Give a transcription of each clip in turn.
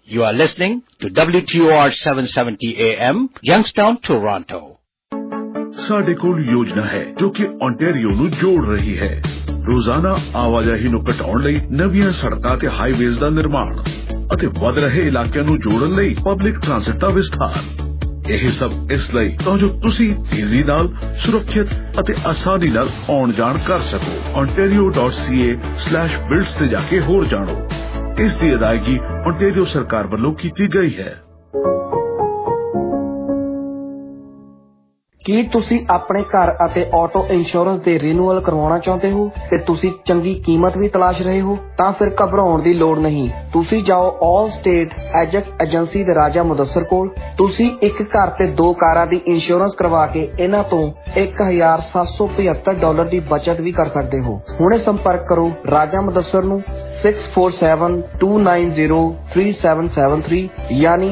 You are listening to WTOR 770 AM, Youngstown, Toronto. ਸਾਡੇ ਕੋਲ ਯੋਜਨਾ ਹੈ ਜੋ ਕਿ ontario ਨੂੰ ਜੋੜ ਰਹੀ ਹੈ। ਰੋਜ਼ਾਨਾ ਆਵਾਜਾਈ ਨੂੰ ਘਟਾਉਣ ਲਈ ਨਵੀਆਂ ਸੜਕਾਂ ਤੇ ਹਾਈਵੇਜ਼ ਦਾ ਨਿਰਮਾਣ ਅਤੇ ਵੱਧ ਰਹੇ ਇਲਾਕਿਆਂ ਨੂੰ ਜੋੜਨ ਲਈ ਪਬਲਿਕ ਟ੍ਰਾਂਸਿਟ ਦਾ ਵਿਸਥਾਰ। ਇਹ ਸਭ ਇਸ ਲਈ ਤਾਂ ਜੋ ਤੁਸੀਂ ਤੇਜ਼ੀ ਨਾਲ, ਸੁਰੱਖਿਅਤ ਅਤੇ ਆਸਾਨੀ ਨਾਲ ਆਉਣ ਜਾਣ ਕਰ ਸਕੋ। ontario.ca/builds ਤੇ ਜਾ ਕੇ ਹੋਰ ਜਾਣੋ। ਇਸ ਦੀ ਅਦਾਇਗੀ ontario ਸਰਕਾਰ ਵੱਲੋਂ ਕੀਤੀ ਗਈ ਹੈ। ਕੀ ਤੁਸੀਂ ਆਪਣੇ ਘਰ ਅਤੇ ਆਟੋ ਇੰਸ਼ੋਰੈਂਸ ਦੇ ਰੀਨਿਊਅਲ ਕਰਵਾਉਣਾ ਚਾਹੁੰਦੇ ਹੋ ਤੇ ਤੁਸੀਂ ਚੰਗੀ ਕੀਮਤ ਵੀ ਤਲਾਸ਼ ਰਹੇ ਹੋ? ਤਾਂ ਫਿਰ ਘਬਰਾਉਣ ਦੀ ਲੋੜ ਨਹੀਂ। ਤੁਸੀਂ ਜਾਓ ਆਲ ਸਟੇਟ ਐਜੈਕਟ ਏਜੰਸੀ ਦੇ ਰਾਜਾ ਮੁਦੱਸਰ ਕੋਲ। ਤੁਸੀਂ ਇੱਕ ਘਰ ਤੇ 2 ਕਾਰਾਂ ਦੀ ਇੰਸ਼ੋਰੈਂਸ ਕਰਵਾ ਕੇ ਇਹਨਾਂ ਤੋਂ $1,775 ਦੀ ਬਚਤ ਵੀ ਕਰ ਸਕਦੇ ਹੋ। ਹੁਣੇ ਸੰਪਰਕ ਕਰੋ ਰਾਜਾ ਮੁਦੱਸਰ ਨੂੰ 647-290-3773 ਯਾਨੀ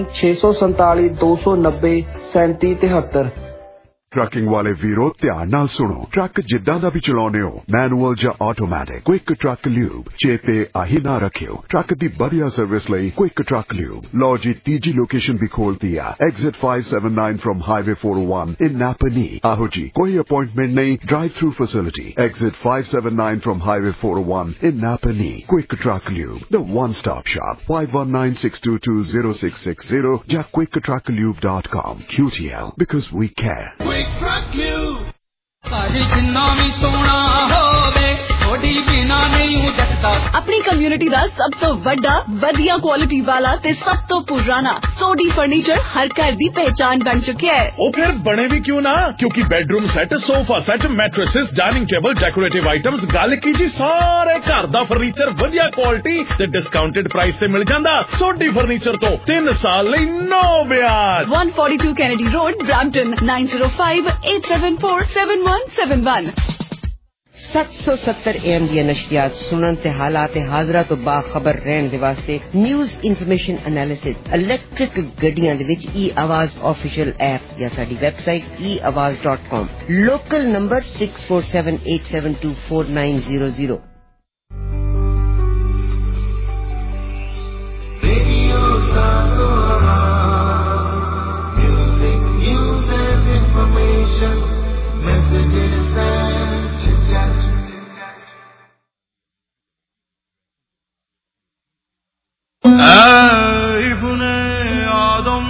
647-290-3773। ਟਰੱਕਿੰਗ ਵਾਲੇ ਵੀਰੋ ਧਿਆਨ ਨਾਲ ਸੁਣੋ। ਟਰੱਕ ਜਿੱਦਾਂ ਦਾ ਵੀ ਚਲਾਉਣੇ ਹੋ, ਮੈਨੂਅਲ ਜਾਂ ਆਟੋਮੈਟਿਕ, ਕੁਇਕ ਟਰੱਕ ਲਿਊਬ ਚੇਤੇ ਆਹੀ ਨਾ ਰੱਖਿਓ। ਟਰੱਕ ਦੀ ਵਧੀਆ ਸਰਵਿਸ ਲਈ ਕੁਇਕ ਟਰੱਕ ਲਿਊਬ। ਲਓ ਜੀ, ਤੀਜੀ ਲੋਕੇਸ਼ਨ ਵੀ ਖੋਲਤੀ ਆ, exit 579 from highway 401 in Napanee. ਆਹੋ ਜੀ, ਕੋਈ ਅਪਾਇੰਟਮੈਂਟ ਨਹੀਂ, drive through facility. Exit 579 from highway 401 in Napanee. Quick truck lube, the one stop shop, 519-622-0660 ਜਾਂ quicktrucklube.com। QTL, because we care. ਆਪਣੀ ਕਮਿਊਨਿਟੀ ਦਾ ਸਭ ਤੋਂ ਵੱਡਾ, ਵਧੀਆ ਕੁਆਲਿਟੀ ਵਾਲਾ ਤੇ ਸਭ ਤੋਂ ਪੁਰਾਣਾ ਸੋਢੀ ਫਰਨੀਚਰ ਹਰ ਘਰ ਦੀ ਪਹਿਚਾਨ ਬਣ ਚੁੱਕਿਆ ਹੈ। ਉਹ ਫਿਰ ਬਣੇ ਵੀ ਕਿਉਂ ਨਾ, ਕਿਉਂਕਿ bedroom set, sofa set, mattresses, dining table, decorative items, ਗੱਲ ਕੀ ਜੀ, ਸਾਰੇ ਘਰ ਦਾ ਫਰਨੀਚਰ ਵਧੀਆ ਕੁਆਲਿਟੀ ਤੇ ਡਿਸਕਾਊਂਟਡ ਪ੍ਰਾਈਸ ਤੇ ਮਿਲ ਜਾਂਦਾ। ਸੋਢੀ ਫਰਨੀਚਰ ਤੋਂ 3 ਸਾਲ ਲਈ ਨੋ ਵਿਆਜ। 142 ਕੈਨੇਡੀ ਰੋਡ, ਬ੍ਰੈਂਪਟਨ, 9058747171। 770 AM ਦੀਆਂ ਨਸ਼ਰੀਆਤ ਸੁਣਨ ਤੇ ਹਾਲਾਤ ਹਾਜ਼ਰਾ ਤੋਂ ਬਾਖਬਰ ਰਹਿਣ ਦੇ ਵਾਸਤੇ ਨਿਊਜ਼ ਇਨਫੋਰਮੇਸ਼ਨ ਐਨਾਲਿਸਿਸ ਇਲੈਕਟ੍ਰਿਕ ਗੱਡੀਆਂ ਦੇ ਵਿੱਚ e-ਆਵਾਜ਼ ਆਫੀਸ਼ੀਅਲ ਐਪ ਜਾਂ ਸਾਡੀ website eawaz.com। Local number 6478724900। Music, news and information, messages and chit-chat. Ibn-e Adam,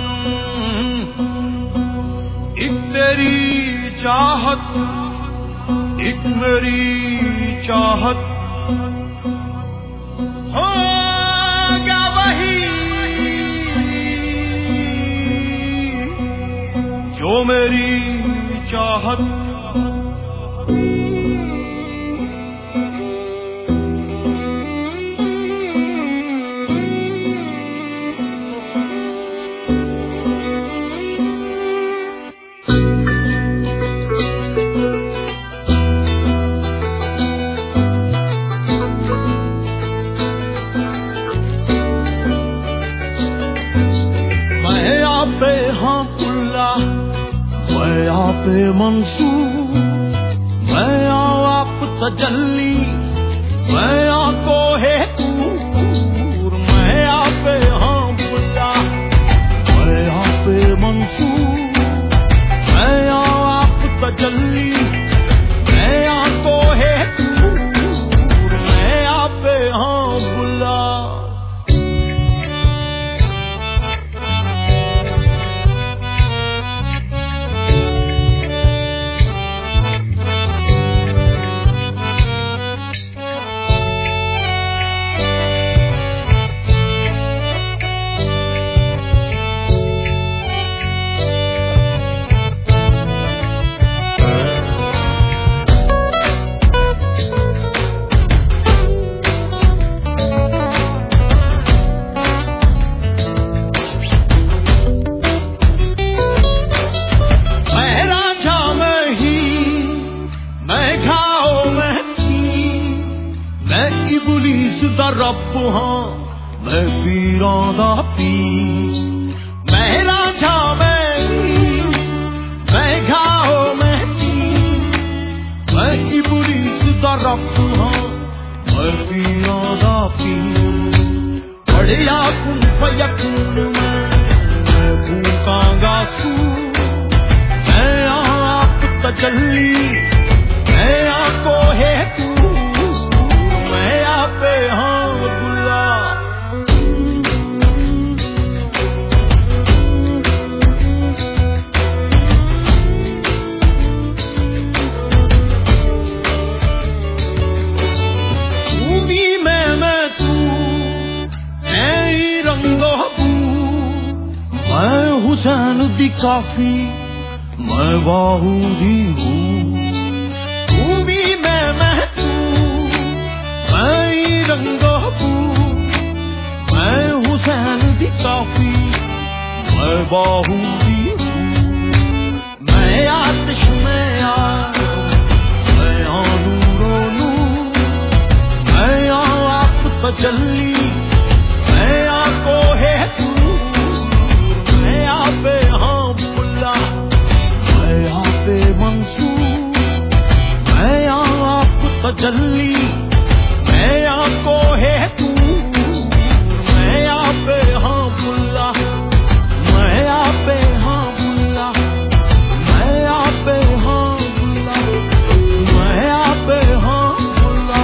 ek teri chahat, ek meri chahat, hoga wahi jo meri chahat। Mansoor میں آپ تجلی، میں کو ہے طور، میں آپ ہاں بلا، میں آپ منصور، میں آپ تجلی، میں کو ہے طور، میں آپ ہاں بلا۔ رب ہاں میں پیراں دا پیر، میں راجا میں گھاؤ میں پیر، میں ابلیس دا رب ہاں میں پیراں دا پیر۔ या कुन फयकून मैं फूकांगा सू मैं आप तजल्ली मैं आको है तू मैं आपे हाँ बुला तू भी मैं तू मैं रंगो मैं हुसैन दी काफी मैं बाहू दी हूँ तू भी मैं तू मैं रंगो मैं हुसैन दी काफी मैं बाहू दी हूँ मैं आतिश में यार मैं नूरो नूर मैं आप तजल्ली मैं आको है तू मैं आपे हाँ बुला मैं आपे मंसूर मैं आप तजल्ली मैं आको है तू मैं आपे हाँ बुला मैं आपे हाँ बुला मैं आपे हाँ बुला मैं आपे हाँ बुला।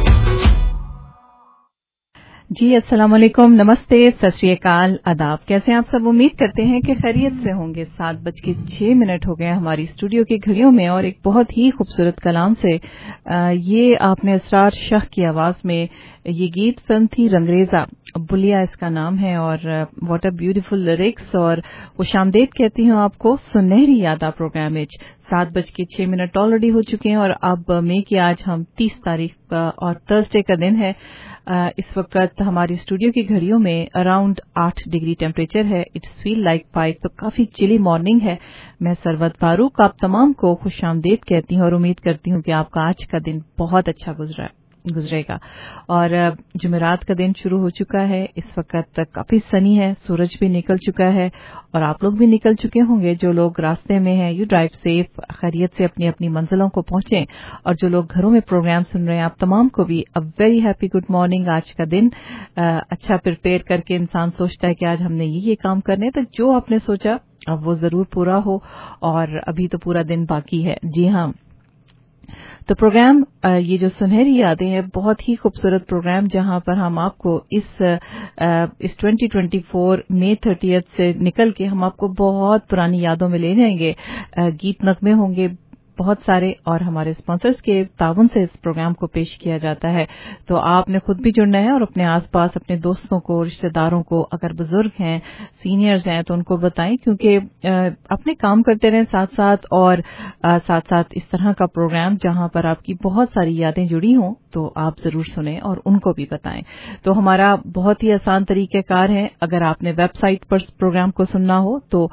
जी अस्सलाम वालेकुम, नमस्ते, सत श्री अकाल, आदाब। कैसे हैं आप सब? उम्मीद करते हैं कि खैरियत से होंगे। 7:06 हो गए हमारी स्टूडियो की घड़ियों में और एक बहुत ही खूबसूरत कलाम से ये आपने असरार शाह की आवाज में ये गीत फिल्म थी रंगरेजा, बुलिया इसका नाम है और व्हाट अ ब्यूटीफुल लिरिक्स और खुशामदीद कहती हूँ आपको सुनहरी यादा प्रोग्राम में। 7:06 ऑलरेडी हो चुके हैं और अब मई की आज हम 30 तारीख का और थर्सडे का दिन है। इस वक्त हमारी स्टूडियो की घड़ियों में अराउंड 8 डिग्री टेम्परेचर है। इट्स फील लाइक 5, तो काफी चिली मॉर्निंग है। मैं सरवत फारूक आप तमाम को खुशामदीद कहती हूँ और उम्मीद करती हूँ कि आपका आज का दिन बहुत अच्छा गुजरेगा। और जुमेरात का दिन शुरू हो चुका है। इस वक्त काफी सनी है, सूरज भी निकल चुका है और आप लोग भी निकल चुके होंगे। जो लोग रास्ते में हैं, यू ड्राइव सेफ, खैरियत से अपनी अपनी मंजिलों को पहुंचें। और जो लोग घरों में प्रोग्राम सुन रहे हैं, आप तमाम को भी a very happy good morning. आज का दिन अच्छा प्रिपेयर करके इंसान सोचता है कि आज हमने ये काम करने, तो जो आपने सोचा अब वो जरूर पूरा हो और अभी तो पूरा दिन बाकी है। जी हाँ, तो प्रोग्राम ये जो सुनहरी यादें हैं बहुत ही खूबसूरत प्रोग्राम जहां पर हम आपको इस 2024 मई 30 से निकल के हम आपको बहुत पुरानी यादों में ले जाएंगे। गीत नगमे होंगे बहुत सारे और हमारे स्पॉन्सर्स के ताउन से इस प्रोग्राम को पेश किया जाता है। तो आपने खुद भी जुड़ना है और अपने आसपास अपने दोस्तों को, रिश्तेदारों को, अगर बुजुर्ग हैं, सीनियर्स हैं तो उनको बताएं, क्योंकि अपने काम करते रहें साथ साथ और साथ साथ इस तरह का प्रोग्राम जहां पर आपकी बहुत सारी यादें जुड़ी हों तो आप जरूर सुनें और उनको भी बताएं। तो हमारा बहुत ही आसान तरीक़ेकार है। अगर आपने वेबसाइट पर प्रोग्राम को सुनना हो तो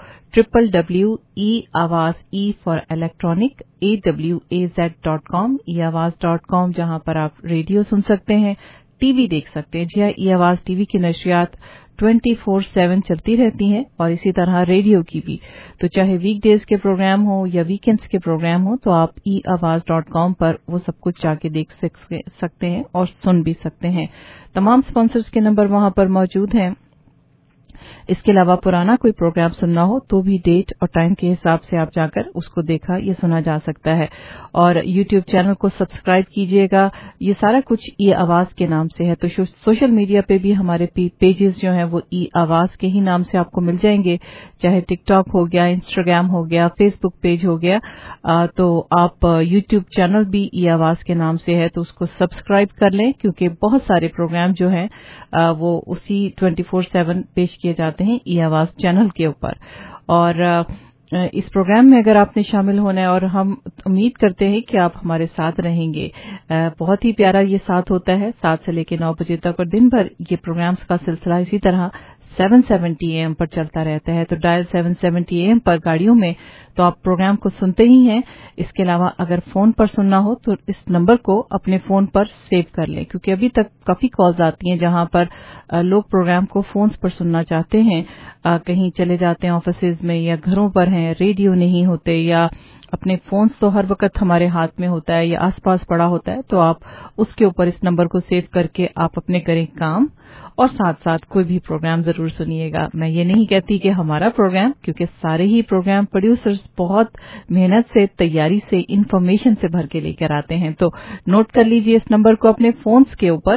www.eawaz for electronic awaz.com eawaz.com, जहां पर आप रेडियो सुन सकते हैं, टीवी देख सकते हैं। जी हाँ, eawaz टीवी की नशरियात 24/7 चलती रहती हैं और इसी तरह रेडियो की भी। तो चाहे वीकडेज के प्रोग्राम हो या वीकेंड्स के प्रोग्राम हो तो आप eawaz.com पर वो सब कुछ जाके देख सकते हैं और सुन भी सकते हैं। तमाम स्पॉन्सर्स के नंबर वहां पर मौजूद हैं। इसके अलावा पुराना कोई प्रोग्राम सुनना हो तो भी डेट और टाइम के हिसाब से आप जाकर उसको देखा या सुना जा सकता है। और यूट्यूब चैनल को सब्सक्राइब कीजिएगा। ये सारा कुछ ई आवाज के नाम से है। तो सोशल मीडिया पे भी हमारे पेजेस जो हैं वो ई आवाज के ही नाम से आपको मिल जाएंगे, चाहे टिकटॉक हो गया, इंस्टाग्राम हो गया, फेसबुक पेज हो गया। तो आप यूट्यूब चैनल भी ई आवाज के नाम से है तो उसको सब्सक्राइब कर लें, क्योंकि बहुत सारे प्रोग्राम जो हैं वो उसी 24/7 पेश किए जाते हैं ई आवाज चैनल के ऊपर। और इस प्रोग्राम में अगर आपने शामिल होना है और हम उम्मीद करते हैं कि आप हमारे साथ रहेंगे। बहुत ही प्यारा ये साथ होता है 7 से लेकर 9 बजे तक और दिन भर ये प्रोग्राम्स का सिलसिला इसी तरह 770 AM पर चलता रहता है। तो डायल 770 AM पर गाड़ियों में तो आप प्रोग्राम को सुनते ही हैं। इसके अलावा अगर फोन पर सुनना हो तो इस नंबर को अपने फोन पर सेव कर लें, क्योंकि अभी तक काफी कॉल्स आती हैं जहां पर लोग प्रोग्राम को फोन्स पर सुनना चाहते हैं, कहीं चले जाते हैं ऑफिसेज में या घरों पर हैं, रेडियो नहीं होते या अपने फोन्स तो हर वक्त हमारे हाथ में होता है या आसपास पड़ा होता है, तो आप उसके ऊपर इस नंबर को सेव करके आप अपने करें काम और साथ साथ कोई भी प्रोग्राम जरूर सुनिएगा। मैं ये नहीं कहती कि हमारा प्रोग्राम, क्योंकि सारे ही प्रोग्राम प्रोड्यूसर्स बहुत मेहनत से, तैयारी से, इंफॉर्मेशन से भर के लेकर आते हैं। तो नोट कर लीजिए इस नंबर को अपने फोन्स के ऊपर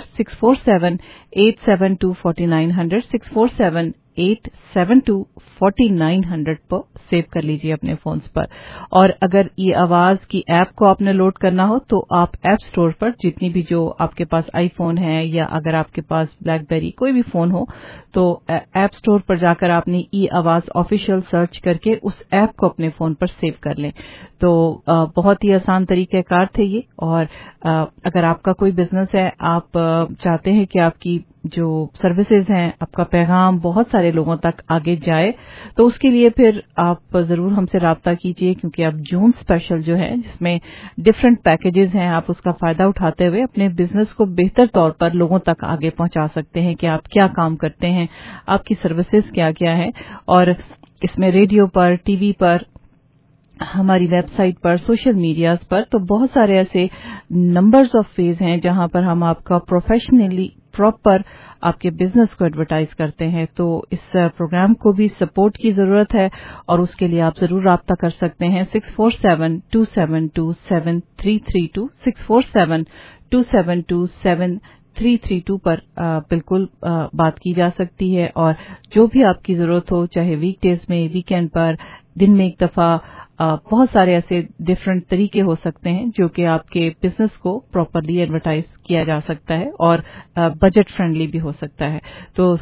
647-872-4900 647-872-4900 पर सेव कर लीजिए अपने फोन्स पर। और अगर ये आवाज की ऐप को आपने लोड करना हो तो आप ऐप स्टोर पर जितनी भी जो आपके पास आईफोन है या अगर आपके पास ब्लैकबेरी कोई भी फोन हो तो ऐप स्टोर पर जाकर आपने ई आवाज ऑफिशियल सर्च करके उस ऐप को अपने फोन पर सेव कर लें। तो बहुत ही आसान तरीक़ाकार थे ये। और अगर आपका कोई बिजनेस है, आप चाहते हैं कि आपकी जो सर्विसेज हैं, आपका पैगाम बहुत सारे लोगों तक आगे जाए, तो उसके लिए फिर आप जरूर हमसे राब्ता कीजिए, क्योंकि आप जून स्पेशल जो है जिसमें डिफरेंट पैकेजेस हैं, आप उसका फायदा उठाते हुए अपने बिजनेस को बेहतर तौर पर लोगों तक आगे पहुंचा सकते हैं कि आप क्या काम करते हैं, आपकी सर्विसेज क्या क्या है। और इसमें रेडियो पर, टीवी पर, हमारी वेबसाइट पर, सोशल मीडियाज पर तो बहुत सारे ऐसे नंबर्स ऑफ वेज हैं जहां पर हम आपका प्रोफेशनली प्रॉपर आपके बिजनेस को एडवर्टाइज करते हैं। तो इस प्रोग्राम को भी सपोर्ट की जरूरत है और उसके लिए आप जरूर राब्ता कर सकते हैं 647-272-7332 647-272-7332 पर बिल्कुल बात की जा सकती है। और जो भी आपकी जरूरत हो, चाहे वीकडेज में, वीकेंड पर, दिन में एक दफा, बहुत सारे ऐसे डिफरेंट तरीके हो सकते हैं जो कि आपके बिजनेस को प्रॉपरली एडवर्टाइज किया जा सकता है और बजट फ्रेंडली भी हो सकता है। तो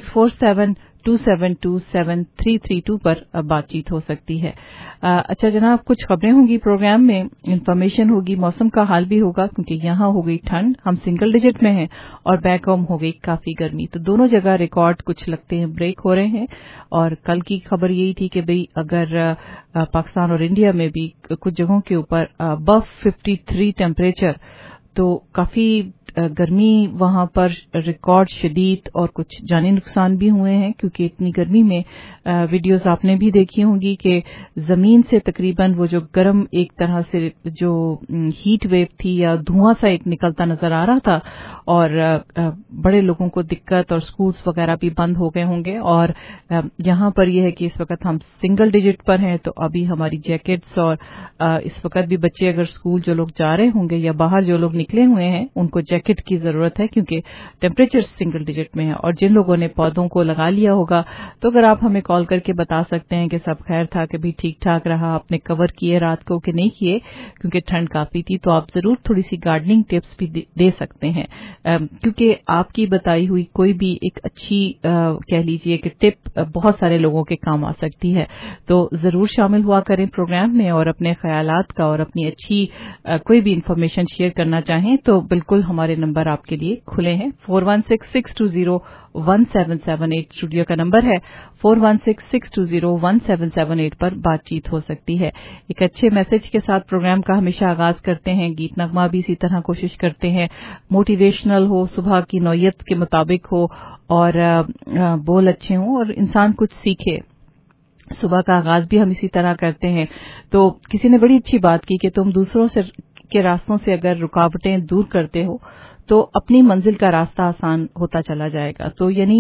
647-272-7332 पर बातचीत हो सकती है। अच्छा जनाब, कुछ खबरें होंगी प्रोग्राम में, इन्फॉर्मेशन होगी, मौसम का हाल भी होगा, क्योंकि यहाँ हो गई ठंड, हम सिंगल डिजिट में हैं, और बैक होम हो गई काफी गर्मी। तो दोनों जगह रिकॉर्ड कुछ लगते हैं ब्रेक हो रहे हैं। और कल की खबर यही थी कि भाई अगर पाकिस्तान और इंडिया में भी कुछ जगहों के ऊपर अबव 53 टेम्परेचर, तो काफी गर्मी वहां पर रिकॉर्ड शदीद और कुछ जानी नुकसान भी हुए हैं, क्योंकि इतनी गर्मी में वीडियोस आपने भी देखी होंगी कि जमीन से तकरीबन वो जो गर्म एक तरह से जो हीट वेव थी या धुआं सा एक निकलता नजर आ रहा था, और बड़े लोगों को दिक्कत, और स्कूल्स वगैरह भी बंद हो गए होंगे। और यहां पर यह है कि इस वक्त हम सिंगल डिजिट पर हैं, तो अभी हमारी जैकेट्स, और इस वक्त भी बच्चे अगर स्कूल जो लोग जा रहे होंगे या बाहर जो लोग निकले हुए हैं उनको जैकेट की जरूरत है, क्योंकि टेम्परेचर सिंगल डिजिट में है। और जिन लोगों ने पौधों को लगा लिया होगा, तो अगर आप हमें कॉल करके बता सकते हैं कि सब खैर था, कि भी ठीक ठाक रहा, आपने कवर किए रात को कि नहीं किए, क्योंकि ठंड काफी थी, तो आप जरूर थोड़ी सी गार्डनिंग टिप्स भी दे सकते हैं, क्योंकि आपकी बताई हुई कोई भी एक अच्छी कह लीजिए कि टिप बहुत सारे लोगों के काम आ सकती है। तो जरूर शामिल हुआ करें प्रोग्राम में, और अपने ख्यालात का और अपनी अच्छी कोई भी इंफॉर्मेशन शेयर करना चाहें तो बिल्कुल हमारे नंबर आपके लिए खुले हैं। 4166201778 स्टूडियो का नंबर है। 4166201778 पर बातचीत हो सकती है। एक अच्छे मैसेज के साथ प्रोग्राम का हमेशा आगाज करते हैं। गीत नगमा भी इसी तरह कोशिश करते हैं, मोटिवेशनल हो, सुबह की नौयत के मुताबिक हो, और बोल अच्छे हों और इंसान कुछ सीखे। सुबह का आगाज भी हम इसी तरह करते हैं। तो किसी ने बड़ी अच्छी बात की कि तुम दूसरों से के रास्तों से अगर रुकावटें दूर करते हो तो अपनी मंजिल का रास्ता आसान होता चला जाएगा। तो यानी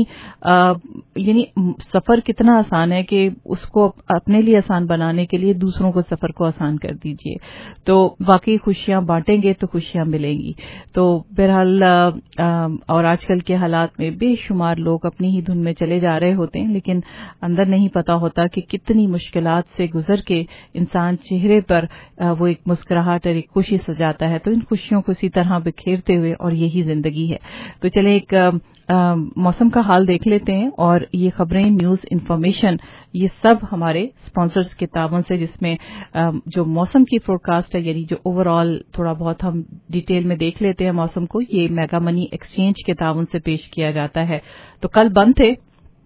सफर कितना आसान है कि उसको अपने लिए आसान बनाने के लिए दूसरों को सफर को आसान कर दीजिए। तो वाकई खुशियां बांटेंगे तो खुशियां मिलेंगी। तो बहरहाल और आजकल के हालात में बेशुमार लोग अपनी ही धुन में चले जा रहे होते हैं, लेकिन अंदर नहीं पता होता कि कितनी मुश्किलात से गुजर के इंसान चेहरे पर वो एक मुस्कुराहट और एक खुशी सजाता है। तो इन खुशियों को इसी तरह बिखेरते हुए, और यही जिंदगी है। तो चले एक मौसम का हाल देख लेते हैं, और ये खबरें, न्यूज, इन्फॉर्मेशन, ये सब हमारे स्पॉन्सर्स के ताबन से, जिसमें जो मौसम की फोरकास्ट है, यानी जो ओवरऑल थोड़ा बहुत हम डिटेल में देख लेते हैं मौसम को, ये मेगा मनी एक्सचेंज के ताबन से पेश किया जाता है। तो कल बंद थे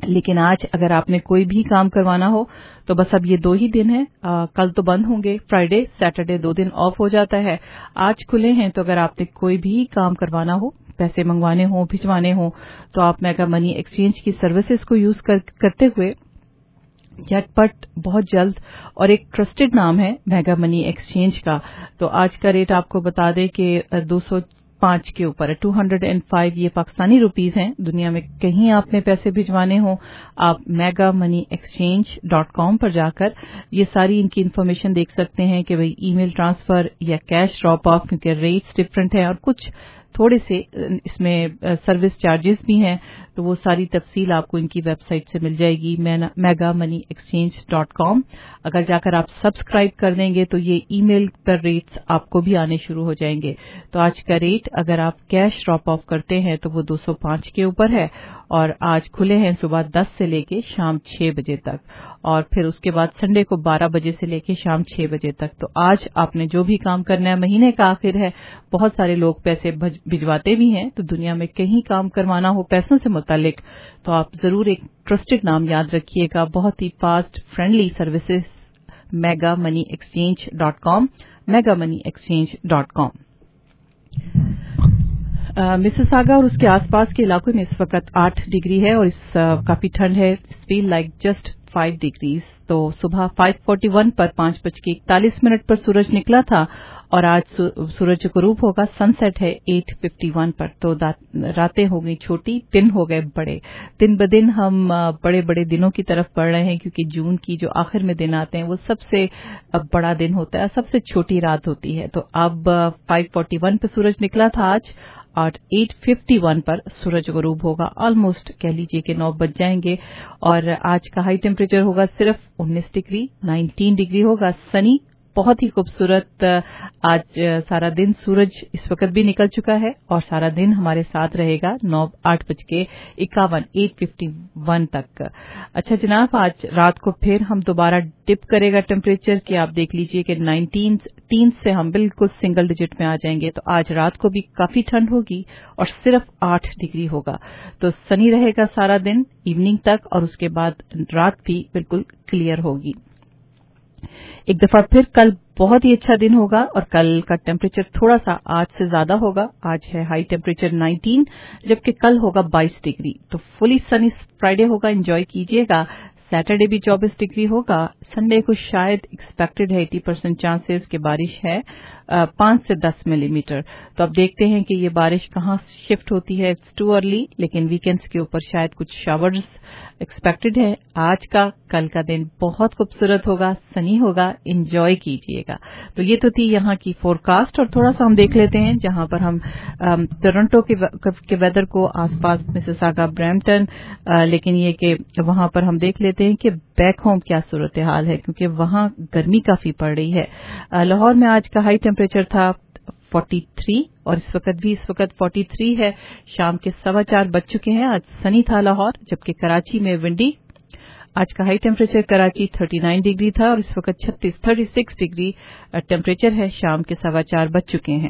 लेकिन आज अगर आपने कोई भी काम करवाना हो तो बस अब ये 2 ही दिन है। कल तो बंद होंगे, फ्राइडे सैटरडे 2 दिन ऑफ हो जाता है। आज खुले हैं, तो अगर आपने कोई भी काम करवाना हो, पैसे मंगवाने हो, भिजवाने हो, तो आप मेगा मनी एक्सचेंज की सर्विसेज को यूज करते हुए झटपट बहुत जल्द, और एक ट्रस्टेड नाम है मेगा मनी एक्सचेंज का। तो आज का रेट आपको बता दें कि 205 के ऊपर है, 205 ये पाकिस्तानी रुपीस हैं। दुनिया में कहीं आपने पैसे भिजवाने हो, आप megamoneyexchange.com पर जाकर ये सारी इनकी इन्फॉर्मेशन देख सकते हैं कि भाई ईमेल ट्रांसफर या कैश ड्रॉप ऑफ, क्योंकि रेट्स डिफरेंट हैं और कुछ थोड़े से इसमें सर्विस चार्जेस भी हैं, तो वो सारी तफसील आपको इनकी वेबसाइट से मिल जाएगी megamoneyexchange.com। अगर जाकर आप सब्सक्राइब कर देंगे तो ये ईमेल पर रेट्स आपको भी आने शुरू हो जाएंगे। तो आज का रेट अगर आप कैश ड्रॉप ऑफ करते हैं तो वो 205 के ऊपर है, और आज खुले हैं सुबह 10 से लेके शाम 6 बजे तक, और फिर उसके बाद संडे को 12 बजे से लेके शाम 6 बजे तक। तो आज आपने जो भी काम करना है, महीने का आखिर है, बहुत सारे लोग पैसे भिजवाते भी हैं, तो दुनिया में कहीं काम करवाना हो पैसों से मुतालिक तो आप जरूर एक ट्रस्टेड नाम याद रखिएगा। बहुत ही fast friendly services megamoneyexchange.com, megamoneyexchange.com। Mississauga और उसके आसपास के इलाकों में इस वक्त 8 डिग्री है और काफी ठंड है। Feel like just 5 degrees. तो सुबह 5:41 पर 5:41 पर सूरज निकला था, और आज सूरज गुरूब होगा, सनसेट है 8:51 पर। तो रातें हो गई छोटी, दिन हो गए बड़े। दिन ब दिन हम बड़े बड़े दिनों की तरफ बढ़ रहे हैं, क्योंकि जून की जो आखिर में दिन आते हैं वो सबसे बड़ा दिन होता है, सबसे छोटी रात होती है। तो अब 5:41 पर सूरज निकला था आज, और 8:51 पर सूरज गुरूब होगा। ऑलमोस्ट कह लीजिए कि 9 बज जाएंगे, और आज का हाई टेम्परेचर होगा सिर्फ 19 डिग्री, 19 डिग्री होगा। सनी, बहुत ही खूबसूरत आज सारा दिन। सूरज इस वक्त भी निकल चुका है और सारा दिन हमारे साथ रहेगा 8:51 तक। अच्छा जनाब, आज रात को फिर हम दोबारा डिप करेगा टेम्परेचर कि आप देख लीजिए कि 19 से हम बिल्कुल सिंगल डिजिट में आ जाएंगे। तो आज रात को भी काफी ठंड होगी और सिर्फ 8 डिग्री होगा। तो सनी रहेगा सारा दिन इवनिंग तक, और उसके बाद रात भी बिल्कुल क्लियर होगी। एक दफा फिर कल बहुत ही अच्छा दिन होगा, और कल का टेम्परेचर थोड़ा सा आज से ज्यादा होगा। आज है हाई टेम्परेचर 19, जबकि कल होगा 22 डिग्री। तो फुली सनी फ्राइडे होगा, एंजॉय कीजिएगा। सैटरडे भी 24 डिग्री होगा। संडे को शायद एक्सपेक्टेड है 80% चांसेस कि बारिश है 5 से 10 मिलीमीटर। तो अब देखते हैं कि ये बारिश कहाँ शिफ्ट होती है। इट्स टू अर्ली, लेकिन वीकेंड्स के ऊपर शायद कुछ शावर्स एक्सपेक्टेड है। आज का कल का दिन बहुत खूबसूरत होगा, सनी होगा, एंजॉय कीजिएगा। तो ये तो थी यहाँ की फोरकास्ट, और थोड़ा सा हम देख लेते हैं जहां पर हम टोरंटो के वेदर को, आसपास मिसिसागा, ब्रैम्पटन, लेकिन ये कि वहां पर हम देख लेते हैं कि बैक होम क्या सूरत हाल है, क्योंकि वहां गर्मी काफी पड़ रही है। लाहौर में आज का हाई टेम्परेचर था 43, और इस वक्त 43 है। शाम के 4:15 बज चुके हैं। आज सनी था लाहौर, जबकि कराची में विंडी। आज का हाई टेम्परेचर कराची 39 डिग्री था, और इस वक्त 36 डिग्री टेम्परेचर है। शाम के 4:15 बज चुके हैं।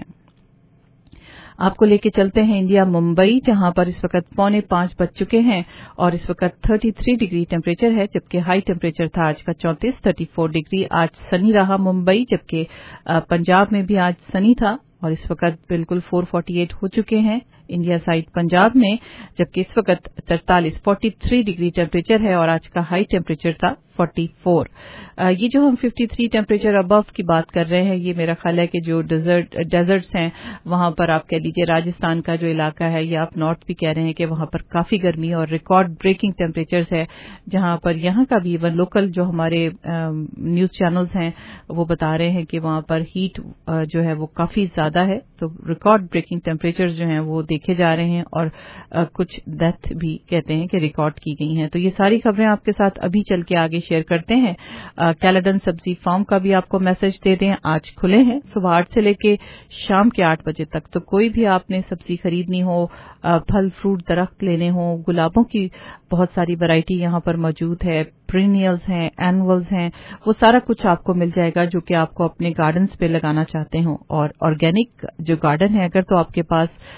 आपको लेके चलते हैं इंडिया मुंबई, जहां पर इस वक्त 4:45 बज चुके हैं, और इस वक्त 33 डिग्री टेम्परेचर है, जबकि हाई टेम्परेचर था आज का 34 डिग्री। आज सनी रहा मुंबई, जबकि पंजाब में भी आज सनी था, और इस वक्त बिल्कुल 4:48 हो चुके हैं इंडिया साइड पंजाब में, जबकि इस वक्त 43 डिग्री टेम्परेचर है, और आज का हाई टेम्परेचर था 44। ये जो हम 53 टेम्परेचर अबव की बात कर रहे हैं, ये मेरा ख्याल है कि जो डेजर्ट्स हैं वहां पर, आप कह लीजिए राजस्थान का जो इलाका है, या आप नॉर्थ भी कह रहे हैं कि वहां पर काफी गर्मी और रिकॉर्ड ब्रेकिंग टेम्परेचर्स है, जहां पर यहाँ का भी इवन लोकल जो हमारे न्यूज चैनल्स हैं वो बता रहे हैं कि वहां पर हीट जो है वो काफी ज्यादा है। तो रिकॉर्ड ब्रेकिंग टेम्परेचर्स जो हैं वो देखे जा रहे हैं, और कुछ डेथ भी कहते हैं कि रिकॉर्ड की गई हैं। तो ये सारी खबरें आपके साथ अभी चल के आगे शेयर करते हैं। कैलेडन सब्जी फार्म का भी आपको मैसेज दे दें, आज खुले हैं सुबह 8 से लेके शाम के 8 बजे तक। तो कोई भी आपने सब्जी खरीदनी हो, फल फ्रूट दरख्त लेने हो, गुलाबों की बहुत सारी वैरायटी यहाँ पर मौजूद है, पेरिनियल्स हैं, एनुअल्स हैं, वो सारा कुछ आपको मिल जाएगा जो कि आपको अपने गार्डन्स पे लगाना चाहते हो। और ऑर्गेनिक जो गार्डन है, अगर तो आपके पास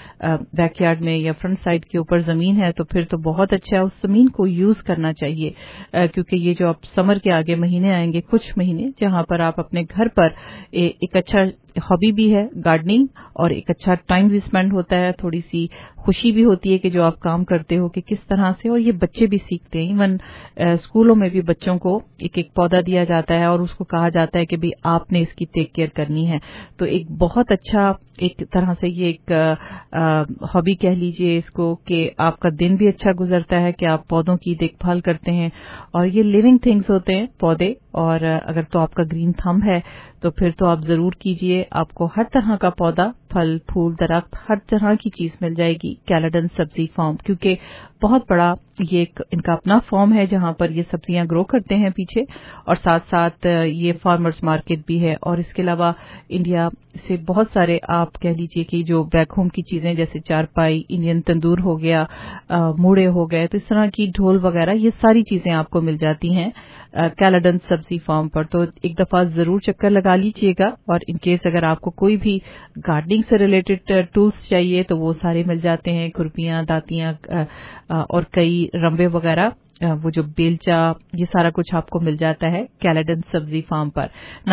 बैकयार्ड में या फ्रंट साइड के ऊपर जमीन है तो फिर तो बहुत अच्छा है, उस जमीन को यूज करना चाहिए, क्योंकि ये जो अब समर के आगे महीने आएंगे, कुछ महीने जहां पर आप अपने घर पर एक अच्छा हॉबी भी है गार्डनिंग और एक अच्छा टाइम भी स्पेंड होता है, थोड़ी सी खुशी भी होती है कि जो आप काम करते हो कि किस तरह से, और ये बच्चे भी सीखते हैं। इवन स्कूलों में भी बच्चों को एक एक पौधा दिया जाता है और उसको कहा जाता है कि भाई आपने इसकी टेक केयर करनी है। तो एक बहुत अच्छा एक तरह से ये एक हॉबी कह लीजिए इसको कि आपका दिन भी अच्छा गुजरता है कि आप पौधों की देखभाल करते हैं, और ये लिविंग थिंग्स होते हैं पौधे, और अगर तो आपका ग्रीन थंब है तो फिर तो आप जरूर कीजिए, आपको हर तरह का पौधा, फल फूल दरख्त हर तरह की चीज मिल जाएगी कैलेडन सब्जी फार्म, क्योंकि बहुत बड़ा ये एक इनका अपना फार्म है जहां पर ये सब्जियां ग्रो करते हैं पीछे, और साथ साथ ये फार्मर्स मार्केट भी है। और इसके अलावा इंडिया से बहुत सारे आप कह लीजिए कि जो बैक होम की चीजें जैसे चारपाई, इंडियन तंदूर हो गया, मूड़े हो गए, तो इस तरह की ढोल वगैरह ये सारी चीजें आपको मिल जाती हैं कैलेडन सब्जी फार्म पर। तो एक दफा जरूर चक्कर लगा लीजिएगा, और इनकेस अगर आपको कोई भी गार्डनिंग से रिलेटेड टूल्स चाहिए तो वो सारे मिल जाते हैं, खुरपियां, दातियां और कई रंबे वगैरह, वो जो बेलचा, ये सारा कुछ आपको मिल जाता है कैलेडन सब्जी फार्म पर।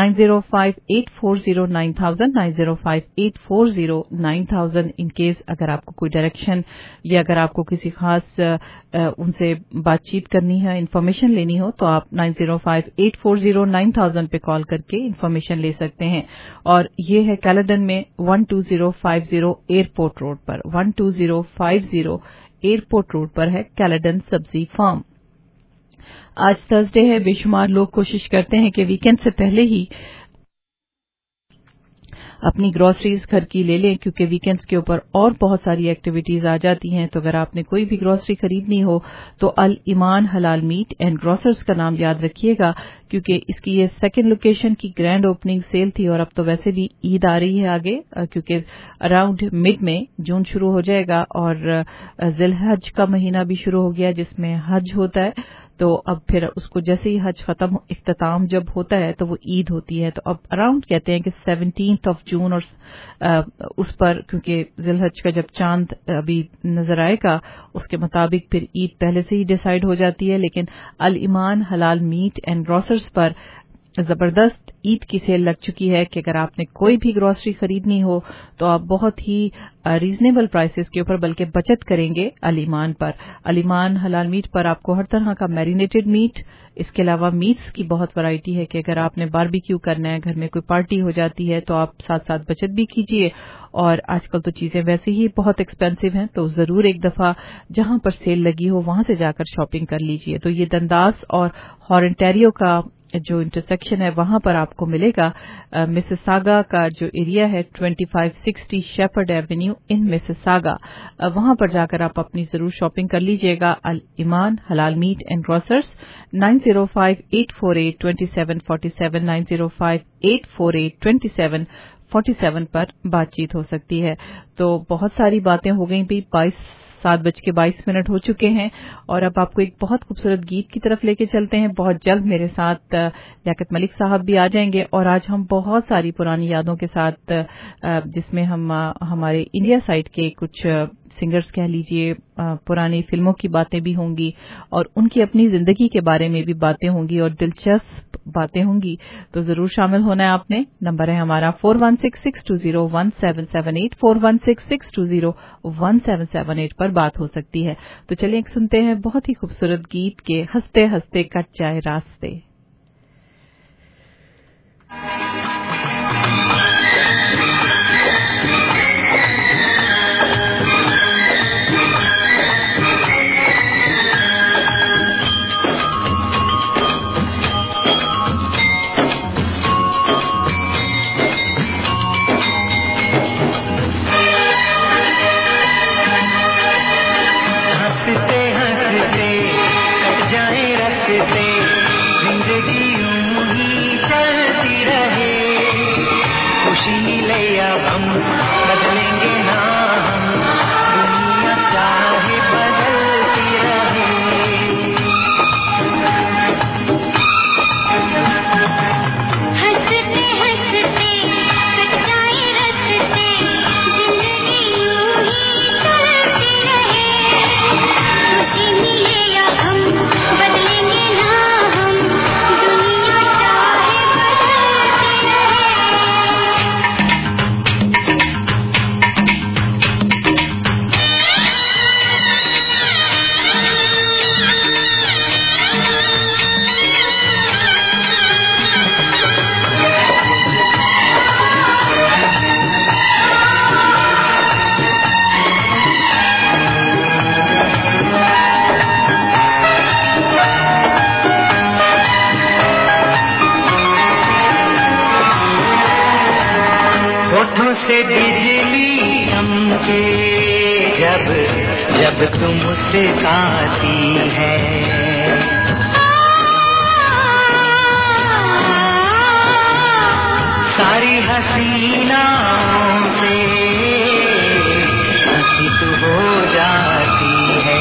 9058409000 9058409000 इनकेस अगर आपको कोई डायरेक्शन या अगर आपको किसी खास उनसे बातचीत करनी है, इन्फॉर्मेशन लेनी हो, तो आप 9058409000 पे कॉल करके इन्फॉर्मेशन ले सकते हैं। और ये है कैलेडन में 12050 एयरपोर्ट रोड पर, 12050 एयरपोर्ट रोड पर है कैलेडन सब्जी फार्म। आज थर्सडे है, बेशुमार लोग कोशिश करते हैं कि वीकेंड से पहले ही अपनी ग्रोसरीज घर की ले लें, क्योंकि वीकेंड्स के ऊपर और बहुत सारी एक्टिविटीज आ जाती हैं। तो अगर आपने कोई भी ग्रोसरी खरीदनी हो तो अल ईमान हलाल मीट एंड ग्रोसर्स का नाम याद रखिएगा, क्योंकि इसकी ये सेकंड लोकेशन की ग्रैंड ओपनिंग सेल थी, और अब तो वैसे भी ईद आ रही है आगे, क्योंकि अराउंड मिड में जून शुरू हो जाएगा और जिलहज का महीना भी शुरू हो गया जिसमें हज होता है। तो अब फिर उसको जैसे ही हज खत्म इख्तिताम जब होता है तो वो ईद होती है। तो अब अराउंड कहते हैं कि 17 जून, और उस पर क्योंकि जिलहज का जब चांद अभी नजर आएगा उसके मुताबिक फिर ईद पहले से ही डिसाइड हो जाती है। लेकिन अल ईमान हलाल मीट एंड ग्रोसर्स पर जबरदस्त ईद की सेल लग चुकी है कि अगर आपने कोई भी ग्रोसरी खरीदनी हो तो आप बहुत ही रीजनेबल प्राइसेस के ऊपर बल्कि बचत करेंगे अलीमान पर। अलीमान हलाल मीट पर आपको हर तरह का मैरिनेटेड मीट, इसके अलावा मीट्स की बहुत वैरायटी है कि अगर आपने बारबेक्यू करना है, घर में कोई पार्टी हो जाती है, तो आप साथ साथ बचत भी कीजिए। और आजकल तो चीजें वैसे ही बहुत एक्सपेंसिव हैं, तो जरूर एक दफा जहां पर सेल लगी हो वहां से जाकर शॉपिंग कर लीजिए। तो ये डंडास और हॉरेंटेरियो का जो इंटरसेक्शन है वहां पर आपको मिलेगा। मिसिसागा का जो एरिया है 2560 शेफर्ड एवेन्यू इन मिसिसागा, वहां पर जाकर आप अपनी जरूर शॉपिंग कर लीजिएगा। अल ईमान हलाल मीट एंड ग्रोसर्स 9058482747 9058482747 पर बातचीत हो सकती है। तो बहुत सारी बातें हो गई भाई, 7:22 हो चुके हैं और अब आपको एक बहुत खूबसूरत गीत की तरफ लेके चलते हैं। बहुत जल्द मेरे साथ लियाकत मलिक साहब भी आ जाएंगे और आज हम बहुत सारी पुरानी यादों के साथ, जिसमें हम हमारे इंडिया साइड के कुछ सिंगर्स कह लीजिए, पुरानी फिल्मों की बातें भी होंगी और उनकी अपनी जिंदगी के बारे में भी बातें होंगी और दिलचस्प बातें होंगी। तो जरूर शामिल होना है आपने। नंबर है हमारा 4166201778 4166201778 पर बात हो सकती है। तो चलिए एक सुनते हैं बहुत ही खूबसूरत गीत के हंसते हंसते कट जाए रास्ते। अब जब तुम मुस्कुराती है। सारी हसीनाओं से हंसी तो हो जाती है।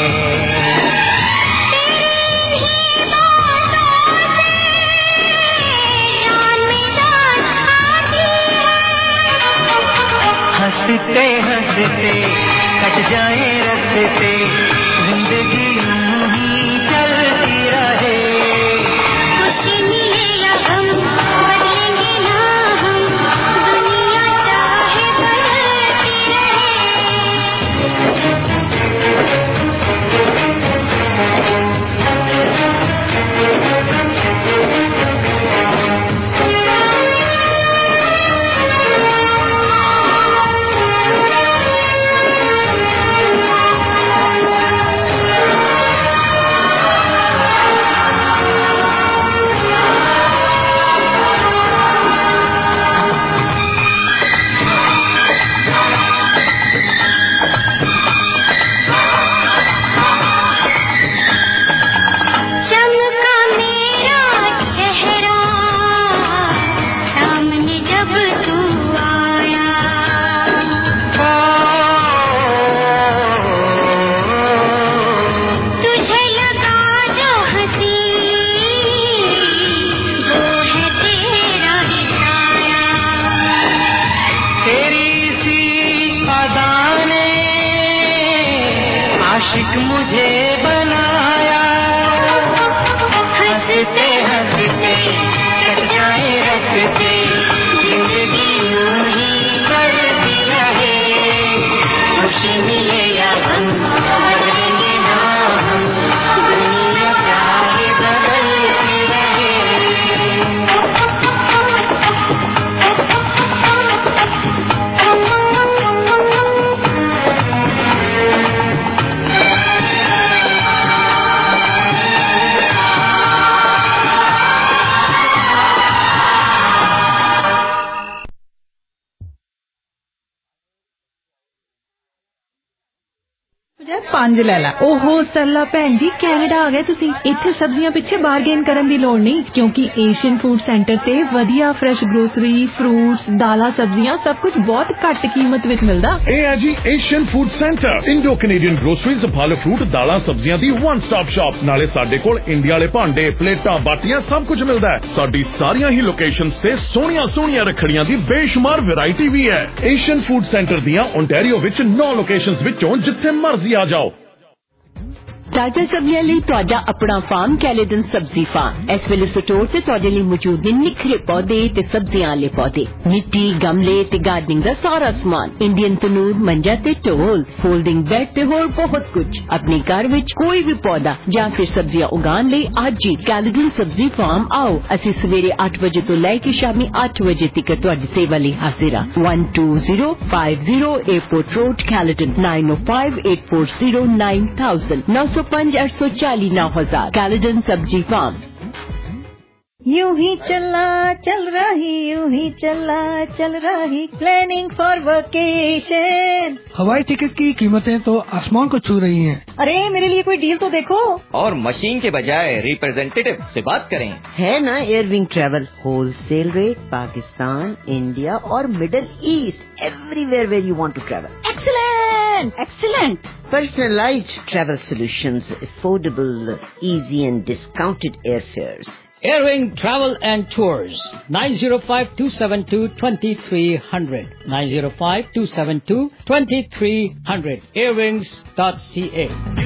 हंसते हंसते कट जाए रस्ते, जिंदगी यूं ही चलती रहे। खुशी मिले या गम बदलेंगे ना हम, दुनिया चाहे बदलती आशिक मुझे बनाया। हंसते हंसते कट जाए रस्ते, जिंदगी यूं ही चलती रहे। खुशी मिले या गम बदलेंगे ना हम, दुनिया चाहे बदलती रहे। ਪੰਜ ਲੈ ਲਾ। ਓਹੋ ਸਰਲਾ ਭੈਣ ਜੀ, ਕੈਨੇਡਾ ਆ ਗਏ ਤੁਸੀਂ। ਇੱਥੇ ਸਬਜ਼ੀਆਂ ਪਿੱਛੇ ਬਾਰਗੇਨ ਕਰਨ ਦੀ ਲੋੜ ਨਹੀਂ, ਕਿਉਂਕਿ ਏਸ਼ੀਅਨ ਫੂਡ ਸੈਂਟਰ ਤੇ ਵਧੀਆ ਫਰੈਸ਼ ਗਰੋਸਰੀ, ਫਰੂਟਸ, ਦਾਲਾਂ, ਸਬਜ਼ੀਆਂ ਸਭ ਕੁਝ ਬਹੁਤ ਘੱਟ ਕੀਮਤ ਵਿੱਚ ਮਿਲਦਾ। ਇਹ ਹੈ ਜੀ Asian food centre, Indo Canadian groceries, ਫਲ ਫਰੂਟ, ਦਾਲਾਂ, ਸਬਜ਼ੀਆਂ ਦੀ ਵਨ ਸਟਾਪ ਸ਼ਾਪ। ਨਾਲੇ ਸਾਡੇ ਕੋਲ ਇੰਡੀਆ ਵਾਲੇ ਭਾਂਡੇ, ਪਲੇਟਾਂ, ਬਾਟੀਆਂ ਸਭ ਕੁਝ ਮਿਲਦਾ ਹੈ। ਸਾਡੀ ਸਾਰੀਆਂ ਹੀ ਲੋਕੇਸ਼ਨਸ ਤੇ ਸੋਹਣੀਆਂ ਸੋਹਣੀਆਂ ਰੱਖੜੀਆਂ ਦੀ ਬੇਸ਼ੁਮਾਰ ਵੈਰਾਈਟੀ ਵੀ ਹੈ। ਏਸ਼ੀਅਨ ਫੂਡ ਸੈਂਟਰ ਦੀਆਂ ਓਨਟਾਰੀਓ ਵਿੱਚ 9 ਲੋਕੇਸ਼ਨਸ ਵਿੱਚੋਂ ਜਿੱਥੇ ਮਰਜ਼ੀ ਆ ਜਾਓ। ਤਾਜ਼ਾ ਸਬਜ਼ੀਆਂ ਲਈ ਤੁਹਾਡਾ ਆਪਣਾ ਫਾਰਮ ਕੈਲੇਡਨ ਸਬਜ਼ੀ ਫਾਰਮ। ਇਸ ਵੇਲੇ ਸਟੋਰ ਤੇ ਤੁਹਾਡੇ ਲਈ ਮੌਜੂਦ ਨੇ ਨਿੱਖਰੇ ਪੌਦੇ ਤੇ ਸਬਜ਼ੀਆਂ ਵਾਲੇ ਪੌਦੇ, ਮਿੱਟੀ, ਗਮਲੇ ਤੇ ਗਾਰਡਨਿੰਗ ਦਾ ਸਾਰਾ ਸਮਾਨ, ਇੰਡੀਅਨ ਤਨੂਰ, ਮੰਜਾ ਤੇ ਢੋਲ, ਫੋਲਡਿੰਗ ਬੈੱਡ ਤੇ ਹੋਰ ਬਹੁਤ ਕੁਝ। ਆਪਣੇ ਘਰ ਵਿੱਚ ਕੋਈ ਵੀ ਪੌਦਾ ਜਾਂ ਫਿਰ ਸਬਜ਼ੀਆਂ ਉਗਾਉਣ ਲਈ ਅੱਜ ਹੀ ਕੈਲੇਡਨ ਸਬਜ਼ੀ ਫਾਰਮ ਆਓ। ਅਸੀਂ ਸਵੇਰੇ 8 ਵਜੇ ਤੋਂ ਲੈ ਕੇ ਸ਼ਾਮੀ 8 ਵਜੇ ਤੱਕ ਤੁਹਾਡੀ ਸੇਵਾ ਲਈ ਹਾਜ਼ਰ ਹਾਂ। 12050 airport road, Caledon, 9058409000 905 840 9000। Caledon Sabzi farm. यूं ही चला चल रही, यूं ही चला चल रही, प्लानिंग फॉर वेकेशन। हवाई टिकट की कीमतें तो आसमान को छू रही हैं। अरे मेरे लिए कोई डील तो देखो। और मशीन के बजाय रिप्रेजेंटेटिव से बात करें। है ना Airwing travel, wholesale rate, Pakistan, India और middle east, everywhere where you want to travel. Excellent excellent. Personalized travel solutions, affordable, easy and discounted airfares. Airwing Travel and Tours, 905-272-2300, 905-272-2300, airwings.ca.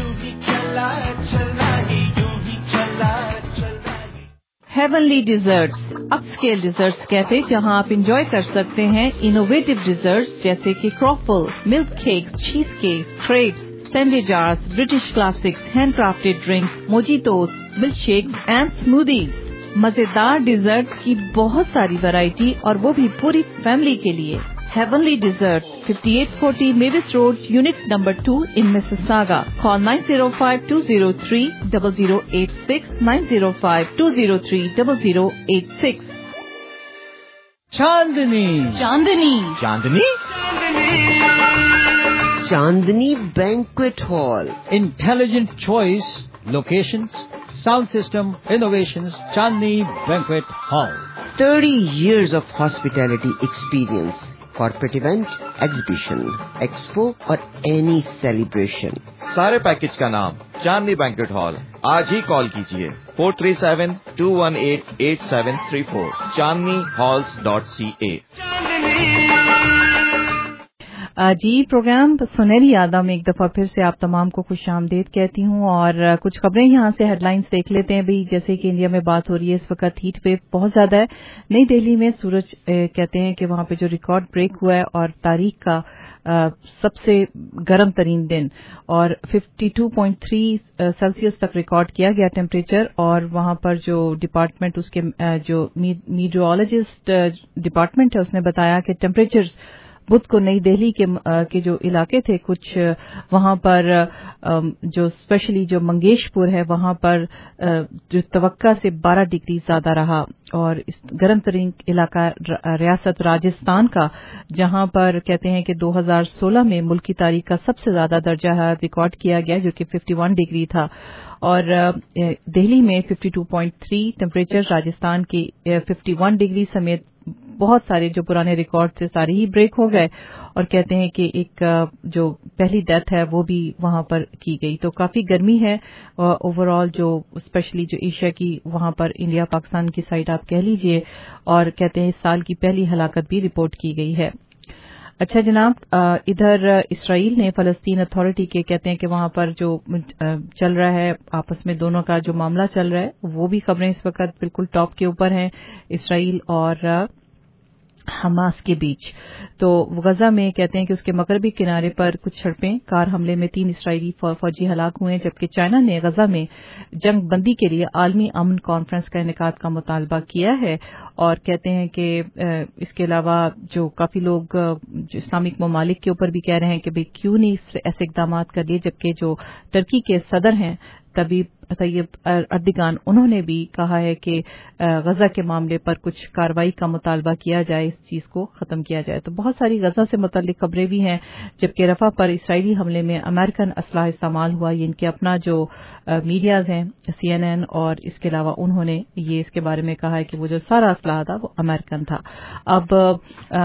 Heavenly desserts, upscale desserts cafe, जहां आप enjoy कर सकते हैं innovative desserts जैसे कि croffle, milk cake, cheese cake, crepes, sandwich, British classics, hand crafted drinks, mojitos, milk shakes and smoothies. मजेदार desserts की बहुत सारी वैरायटी और वो भी पूरी फैमिली के लिए। Heavenly Desserts, 5840 Mavis Road, Unit Number 2 in Mississauga. Call 905-203-0086, 905-203-0086. Chandni Chandni Chandni Chandni Banquet Hall. Intelligent choice, locations, sound system, innovations, Chandni Banquet Hall. 30 years of hospitality experience. Corporate event, exhibition, expo और any celebration. सारे package का नाम चांदनी banquet hall. आज ही call कीजिए 437-218-8734 chandnihalls.ca. जी, programme सुनहरी यादा में एक दफा फिर से आप तमाम को खुशामदीद कहती हूँ और कुछ खबरें यहाँ से हेडलाइंस देख लेते हैं भाई. जैसे कि इंडिया में बात हो रही है इस वक्त हीट वेव बहुत ज्यादा है. नई दिल्ली में सूरज कहते हैं कि वहां पे जो रिकॉर्ड ब्रेक हुआ है और तारीख का सबसे गर्म तरीन दिन और 52.3 सेल्सियस तक रिकॉर्ड किया गया टेम्परेचर. और वहां पर जो डिपार्टमेंट उसके जो मीटियोलॉजिस्ट डिपार्टमेंट है उसने बताया कि टेम्परेचर्स बुध को नई दिल्ली के जो इलाके थे कुछ वहां पर जो स्पेशली जो मंगेशपुर है वहां पर जो तवक्का से 12 डिग्री ज्यादा रहा. और इस गर्म तरीन इलाका रियासत राजस्थान का जहां पर कहते हैं कि 2016 में मुल्क की तारीख का सबसे ज्यादा दर्जा रिकॉर्ड किया गया जो कि 51 डिग्री था. और दिल्ली में 52.3 टेम्परेचर, राजस्थान की 51 डिग्री समेत बहुत सारे जो पुराने रिकॉर्ड थे सारे ही ब्रेक हो गए. और कहते हैं कि एक जो पहली डेथ है वो भी वहां पर की गई. तो काफी गर्मी है ओवरऑल जो स्पेशली जो एशिया की वहां पर इंडिया पाकिस्तान की साइड आप कह लीजिए. और कहते हैं इस साल की पहली हलाकत भी रिपोर्ट की गई है. अच्छा जनाब, इधर इसराइल ने फलस्तीन अथॉरिटी के कहते हैं कि वहां पर जो चल रहा है आपस में दोनों का जो मामला चल रहा है वो भी खबरें इस वक्त बिल्कुल टॉप के ऊपर हैं इसराइल और हमास के बीच. तो गजा में कहते हैं कि उसके मगरबी किनारे पर कुछ सड़कें कार हमले में 3 इसराइली फौजी हलाक हुए हैं. जबकि चाइना ने गजा में जंग बंदी के लिए आलमी अमन कॉन्फ्रेंस का इनेकाद का मुतालबा किया है. और कहते हैं कि इसके अलावा जो काफी लोग इस्लामिक ममालिक के ऊपर भी कह रहे हैं कि भाई क्यों नहीं ऐसे इकदाम कर लिए. जबकि जो टर्की के सदर हैं तैयब अर्दोगान उन्होंने भी कहा है कि गजा के मामले पर कुछ कार्रवाई का मुतालबा किया जाए, इस चीज को खत्म किया जाए. तो बहुत सारी गजा से मुतल्लिक खबरें भी हैं. जबकि रफा पर इसराइली हमले में अमेरिकन असलाह इस्तेमाल हुआ, ये इनके अपना जो मीडियाज हैं CNN और इसके अलावा उन्होंने ये इसके बारे में कहा है कि वो जो सारा असलाह था वो अमेरिकन था. अब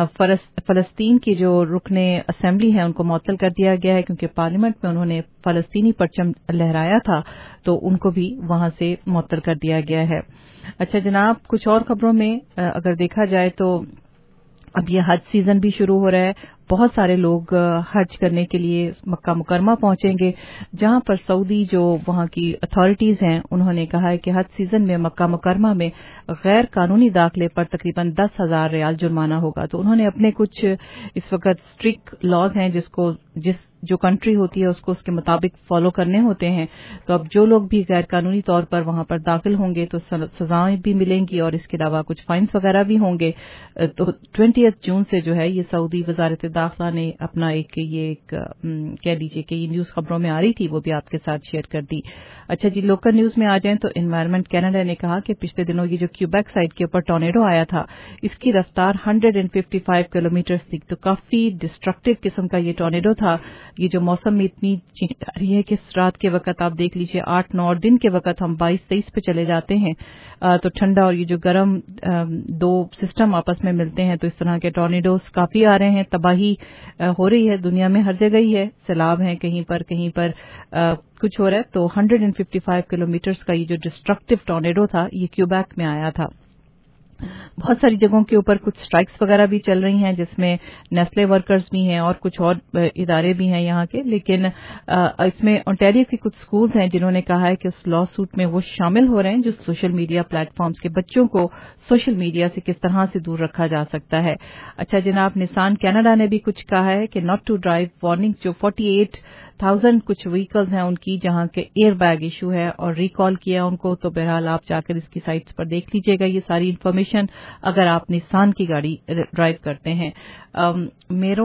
फलस्तीन की जो रुकने असेंबली है उनको मुअत्तल कर दिया गया है क्योंकि पार्लियामेंट में उन्होंने फलस्तीनी परचम लहराया था तो उनको भी वहां से मुअत्तल कर दिया गया है. अच्छा जनाब, कुछ और खबरों में अगर देखा जाए तो अब ये हज सीजन भी शुरू हो रहा है. बहुत सारे लोग हज करने के लिए मक्का मुकरमा पहुंचेंगे जहां पर सऊदी जो वहां की अथॉरिटीज हैं उन्होंने कहा है कि हज सीजन में मक्का मुकरमा में गैर कानूनी दाखिले पर तकरीबन 10,000 रियाल जुर्माना होगा. तो उन्होंने अपने कुछ इस वक्त स्ट्रिक्ट लॉज हैं जो कंट्री होती है उसको उसके मुताबिक फॉलो करने होते हैं. तो अब जो लोग भी गैर कानूनी तौर पर वहां पर दाखिल होंगे तो सजाएं भी मिलेंगी और इसके अलावा कुछ फाइन्स वगैरह भी होंगे. तो 20 जून से जो है ये सऊदी वजारत दाखिला ने अपना कह लीजिए कि ये न्यूज खबरों में आ रही थी वो भी आपके साथ शेयर कर दी. अच्छा जी, लोकल न्यूज में आ जाएं तो एनवायरमेंट कनाडा ने कहा कि पिछले दिनों ये जो क्यूबेक साइड के ऊपर टॉर्नेडो आया था इसकी रफ्तार 155 किलोमीटर थी. तो काफी डिस्ट्रक्टिव किस्म का ये टॉर्नेडो था. ये जो मौसम में इतनी चेंज आ रही है कि रात के वक्त आप देख लीजिए 8-9 और दिन के वक्त हम 22-23 पे चले जाते हैं. तो ठंडा और ये जो गर्म दो सिस्टम आपस में मिलते हैं तो इस तरह के टॉर्नेडोज काफी आ रहे हैं. तबाही हो रही है दुनिया में हर जगह ही है. सैलाब हैं कहीं पर कुछ हो रहा है. तो 155 किलोमीटर का ये जो डिस्ट्रक्टिव टॉर्नेडो था ये क्यूबेक में आया था. बहुत सारी जगहों के ऊपर कुछ स्ट्राइक्स वगैरह भी चल रही हैं जिसमें नेस्ले वर्कर्स भी हैं और कुछ और इदारे भी हैं यहाँ के. लेकिन इसमें ओंटारियो के कुछ स्कूल्स हैं जिन्होंने कहा है कि उस लॉ सूट में वो शामिल हो रहे हैं जो सोशल मीडिया प्लेटफॉर्म्स के बच्चों को सोशल मीडिया से किस तरह से दूर रखा जा सकता है. अच्छा जनाब, निसान कनाडा ने भी कुछ कहा है कि नॉट टू ड्राइव वार्निंग जो 48,000 कुछ व्हीकल्स हैं उनकी जहां के एयर बैग इशू है और रिकॉल किया उनको. तो बहरहाल आप जाकर इसकी साइट्स पर देख लीजिएगा ये सारी इन्फॉर्मेशन अगर आप निसान की गाड़ी ड्राइव करते हैं.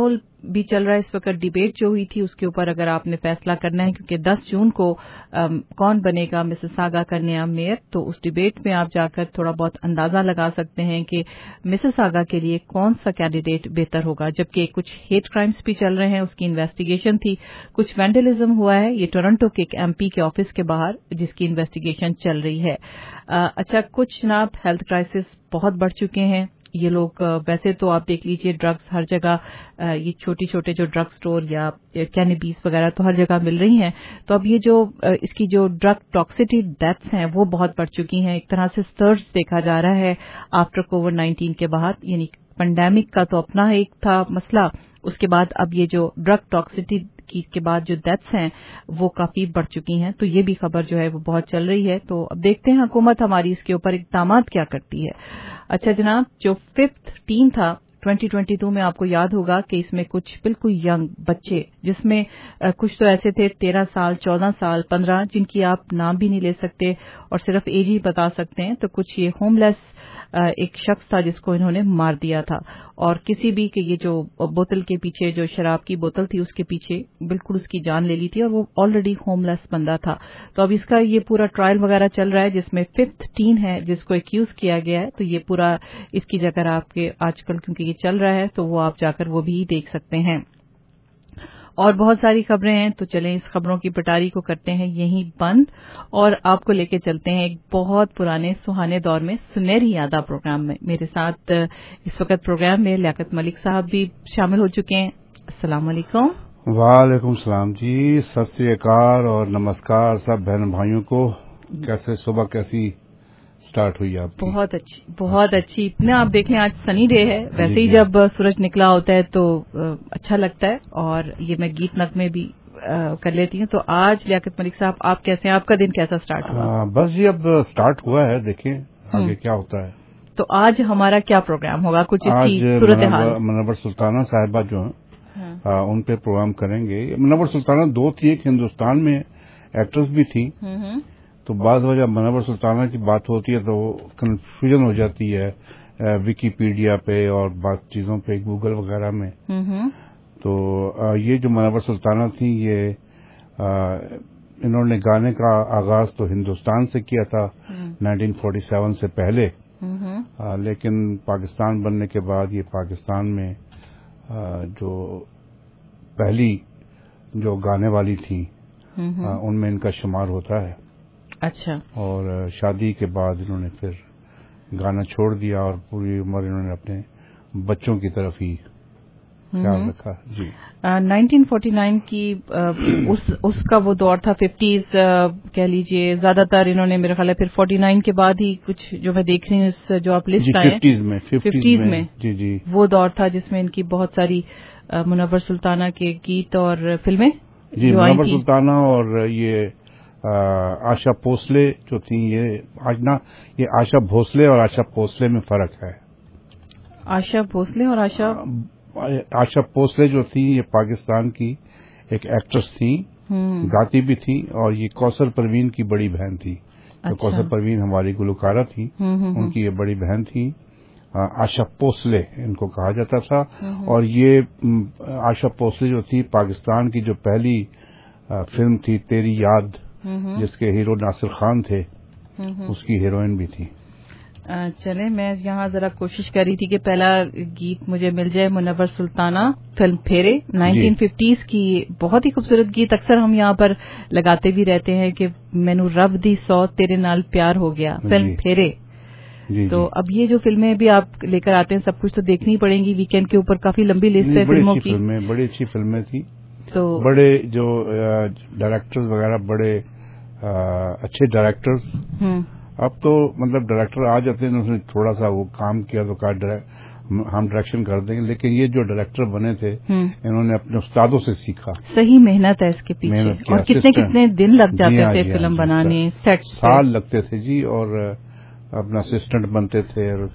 भी चल रहा है इस वक्त। डिबेट जो हुई थी उसके ऊपर अगर आपने फैसला करना है, क्योंकि 10 जून को कौन बनेगा मिसिसागा का नया मेयर, तो उस डिबेट में आप जाकर थोड़ा बहुत अंदाजा लगा सकते हैं कि मिसिसागा के लिए कौन सा कैंडिडेट बेहतर होगा। जबकि कुछ हेट क्राइम्स भी चल रहे हैं, उसकी इन्वेस्टिगेशन थी, कुछ वैंडलिज्म हुआ है, ये टोरंटो के एक एमपी के ऑफिस के बाहर, जिसकी इन्वेस्टिगेशन चल रही है। अच्छा, कुछ जनाब हेल्थ क्राइसिस बहुत बढ़ चुके हैं। ये लोग वैसे तो आप देख लीजिए ड्रग्स हर जगह, ये छोटी छोटे जो ड्रग स्टोर या कैनबीस वगैरह तो हर जगह मिल रही हैं। तो अब ये जो इसकी जो ड्रग टॉक्सिटी डेथ्स हैं वो बहुत बढ़ चुकी हैं। एक तरह से सर्ज देखा जा रहा है आफ्टर कोविड-19 के बाद, यानी पेंडेमिक का तो अपना एक था मसला, उसके बाद अब ये जो ड्रग टॉक्सिटी के बाद जो डेथ्स हैं वो काफी बढ़ चुकी हैं। तो ये भी खबर जो है वो बहुत चल रही है। तो अब देखते हैं हुकूमत हमारी इसके ऊपर इक़दामात क्या करती है। अच्छा जनाब, जो 5th टीम था 2022 में, आपको याद होगा कि इसमें कुछ बिल्कुल यंग बच्चे, जिसमें कुछ तो ऐसे थे 13 साल, 14 साल, 15, जिनकी आप नाम भी नहीं ले सकते और सिर्फ एज ही बता सकते हैं। तो कुछ ये होमलेस एक शख्स था जिसको इन्होंने मार दिया था, और किसी भी कि ये जो बोतल के पीछे, जो शराब की बोतल थी उसके पीछे बिल्कुल उसकी जान ले ली थी, और वो ऑलरेडी होमलेस बंदा था। तो अब इसका ये पूरा ट्रायल वगैरह चल रहा है, जिसमें 5th टीन है जिसको एक्यूज किया गया है। तो ये पूरा इसकी जगह आपके आजकल क्योंकि ये चल रहा है तो वो आप जाकर वो भी देख सकते हैं। और बहुत सारी खबरें हैं, तो चलें इस खबरों की पिटारी को करते हैं यहीं बंद और आपको लेके चलते हैं एक बहुत पुराने सुहाने दौर में, सुनहरी यादा प्रोग्राम में। मेरे साथ इस वक्त प्रोग्राम में लियाकत मलिक साहब भी शामिल हो चुके हैं। अस्सलाम वालेकुम। वालेकुम सलाम जी, सत श्री अकाल और नमस्कार सब बहन भाइयों को। कैसे सुबह कैसी स्टार्ट हुई आपकी? बहुत अच्छी, बहुत अच्छी। इतने आप देख लें आज सनी डे है, वैसे ही जब सूरज निकला होता है तो अच्छा लगता है, और ये मैं गीत नगमे भी कर लेती हूँ। तो आज लियाकत मलिक साहब आप कैसे हैं, आपका दिन कैसा स्टार्ट हुआ? बस जी अब स्टार्ट हुआ है, देखें आगे क्या होता है। तो आज हमारा क्या प्रोग्राम होगा, कुछ इसकी सूरत हाल? मुनव्वर सुल्ताना साहिबा जो है उन पे प्रोग्राम करेंगे। मुनव्वर सुल्ताना दो थी, एक हिंदुस्तान में एक्ट्रेस भी थी, तो बाद में जब मुनव्वर सुल्ताना की बात होती है तो कंफ्यूजन हो जाती है विकिपीडिया पे और बात चीजों पे, गूगल वगैरह में। तो ये जो मुनव्वर सुल्ताना थी, ये इन्होंने गाने का आगाज तो हिंदुस्तान से किया था 1947 से पहले, लेकिन पाकिस्तान बनने के बाद ये पाकिस्तान में जो पहली जो गाने वाली थी उनमें इनका शुमार होता है। अच्छा। और शादी के बाद इन्होंने फिर गाना छोड़ दिया और पूरी उम्र इन्होंने अपने बच्चों की तरफ ही ख्याल रखा जी। 1949 की उसका वो दौर था, 50s कह लीजिए, ज्यादातर इन्होंने मेरे ख्याल है फिर 49 के बाद ही कुछ जो मैं देख रही हूँ जो आप लिस्ट आए 50s में जी वो दौर था जिसमें इनकी बहुत सारी मुनव्वर सुल्ताना के गीत और फिल्में जी, मुनव्वर सुल्ताना और ये आशा भोसले जो थी, ये आशा भोसले और आशा भोसले में फर्क है। आशा भोसले और आशा भोसले जो थी ये पाकिस्तान की एक एक्ट्रेस थी, गाती भी थी, और ये कौसर परवीन की बड़ी बहन थी। अच्छा। तो कौसर परवीन हमारी गुलकारा थी, उनकी ये बड़ी बहन थी। आशा भोसले इनको कहा जाता था। और ये आशा भोसले जो थी पाकिस्तान की जो पहली फिल्म थी तेरी याद, जिसके हीरो नासिर खान थे, उसकी हीरोइन भी थी। चले मैं यहाँ जरा कोशिश कर रही थी कि पहला गीत मुझे मिल जाए। मुनव्वर सुल्ताना फिल्म फेरे 1950s की बहुत ही खूबसूरत गीत, अक्सर हम यहाँ पर लगाते भी रहते हैं कि मैनू रब दी सौ तेरे नाल प्यार हो गया, फिल्म फेरे। तो अब ये जो फिल्में भी आप लेकर आते हैं सब कुछ तो देखनी पड़ेंगी, वीकेंड के ऊपर काफी लंबी लिस्ट है फिल्मों की। बड़ी अच्छी फिल्में थी, तो बड़े जो डायरेक्टर्स वगैरह बड़े अच्छे डायरेक्टर्स। अब तो मतलब डायरेक्टर आ जाते हैं, उसने थोड़ा सा वो काम किया तो कहा हम डायरेक्शन कर देंगे, लेकिन ये जो डायरेक्टर बने थे इन्होंने अपने उस्तादों से सीखा। सही मेहनत है इसके पीछे, और कितने कितने दिन लग जाते थे फिल्म बनाने, सेट साल लगते थे जी, और अपना असिस्टेंट बनते थे, और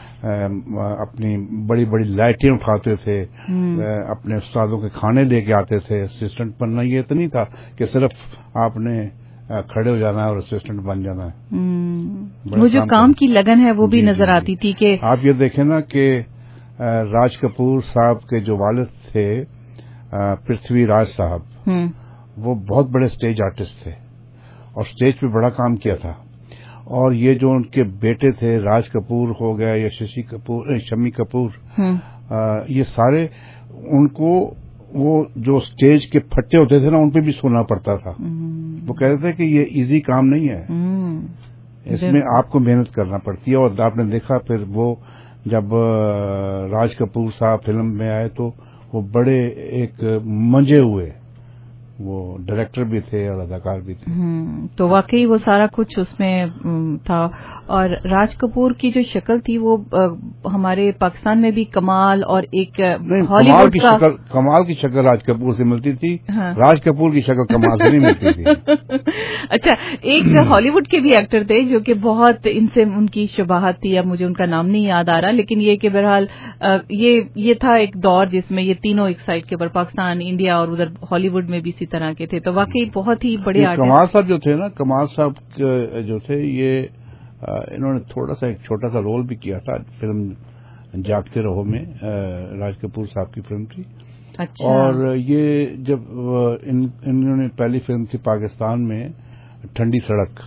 अपनी बड़ी बड़ी लाइटें उठाते थे, अपने उस्तादों के खाने लेके आते थे। असिस्टेंट बनना ये तो नहीं था कि सिर्फ आपने खड़े हो जाना है और असिस्टेंट बन जाना है। वो जो काम की लगन है वो भी नजर आती थी कि आप ये देखें ना कि राज कपूर साहब के जो वालिद थे पृथ्वी राज साहब, वो बहुत बड़े स्टेज आर्टिस्ट थे और स्टेज पे बड़ा काम किया था। और ये जो उनके बेटे थे राज कपूर हो गया या शम्मी कपूर, ये सारे उनको वो जो स्टेज के फट्टे होते थे ना उन पे भी सोना पड़ता था। वो कहते थे कि ये इजी काम नहीं है, इसमें आपको मेहनत करना पड़ती है। और आपने देखा फिर वो जब राज कपूर साहब फिल्म में आए तो वो बड़े एक मंजे हुए, वो डायरेक्टर भी थे और अदाकार भी थे। तो वाकई वो सारा कुछ उसमें था। और राज कपूर की जो शक्ल थी वो हमारे पाकिस्तान में भी कमाल और एक हॉलीवुड का कमाल की शक्ल राज कपूर से मिलती थी। हाँ। राज कपूर की शक्ल कमाल से नहीं मिलती थी। अच्छा, एक हॉलीवुड के भी एक्टर थे जो कि बहुत इनसे उनकी शबाहत थी, अब मुझे उनका नाम नहीं याद आ रहा, लेकिन ये कि बहरहाल ये था एक दौर जिसमें ये तीनों एक साइड के ऊपर पाकिस्तान, इंडिया और उधर हॉलीवुड में भी इसी तरह के थे। तो वाकई बहुत ही बड़े आर्टिस्ट। कमाल साहब जो थे ना, कमाल साहब जो थे ये इन्होंने थोड़ा सा एक छोटा सा रोल भी किया था फिल्म जागते रहो में, राज कपूर साहब की फिल्म थी। अच्छा। और ये जब इन्होंने पहली फिल्म थी पाकिस्तान में ठंडी सड़क,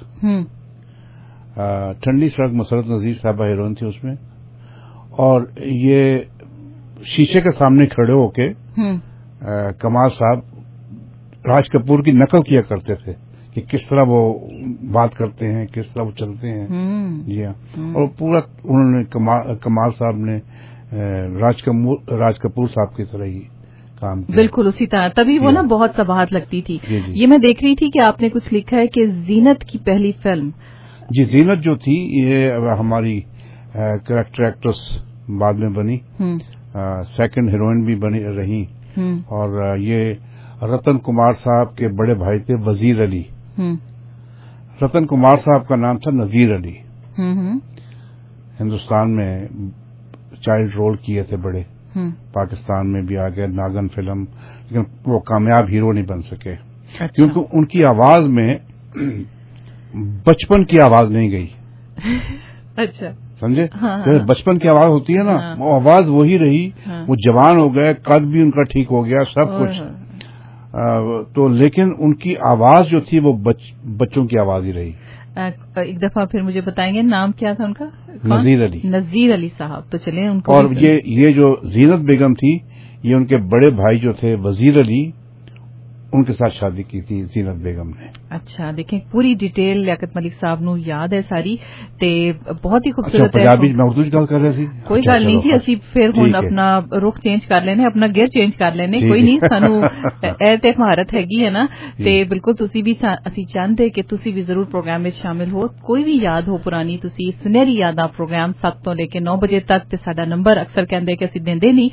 ठंडी सड़क मसरत नजीर साहबा हीरोइन थी उसमें। और ये शीशे के सामने खड़े होके कमाल साहब राज कपूर की नकल किया करते थे कि किस तरह वो बात करते हैं, किस तरह वो चलते हैं। जी हाँ। और पूरा उन्होंने कमाल साहब ने राज कपूर साहब की तरह ही काम किया। बिल्कुल उसी तरह, तभी वो ना बहुत सबाहत लगती थी। ये मैं देख रही थी कि आपने कुछ लिखा है कि जीनत की पहली फिल्म। जी, जीनत जो थी ये हमारी कैरेक्टर एक्ट्रेस बाद में बनी, सेकंड हीरोइन भी बनी रही। और ये रतन कुमार साहब के बड़े भाई थे वजीर अली। रतन कुमार साहब का नाम था नजीर अली। हिंदुस्तान में चाइल्ड रोल किए थे बड़े, पाकिस्तान में भी आ गए नागन फिल्म, लेकिन वो कामयाब हीरो नहीं बन सके। अच्छा। क्योंकि उनकी आवाज में बचपन की आवाज नहीं गई। अच्छा, समझे? हाँ। बचपन की आवाज होती है ना, हाँ। वो आवाज वही रही। हाँ। वो जवान हो गए, कद भी उनका ठीक हो गया, सब कुछ। तो लेकिन उनकी आवाज जो थी वो बच्चों की आवाज ही रही। एक दफा फिर मुझे बताएंगे नाम क्या था उनका? नजीर अली। नजीर अली साहब। तो चलिए उनको। और ये जो जीनत बेगम थी, ये उनके बड़े भाई जो थे वजीर अली, उनके साथ शादी की थी जीनत बेगम ने। अच्छा, देखें पूरी डिटेल लियाकत मलिक साहब नू याद है सारी, ते बहुत ही खूबसूरत है। पंजाबी मैं उर्दू गल कर रही थी। कोई गल नहीं जी, असी फिर हुण अपना रुख चेंज कर लेने, अपना गियर चेंज कर लेने, कोई नहीं, सानू ए ते महारत हैगी है ना। ते बिल्कुल तुसी भी असी चाहते कि तुसी भी जरूर प्रोग्राम में शामिल हो। कोई भी याद हो पुरानी, तुसी सुनहरी यादां प्रोग्राम 7 तो लेके 9 बजे तक, ते साडा नंबर अक्सर कहंदे कि असी देंदे नहीं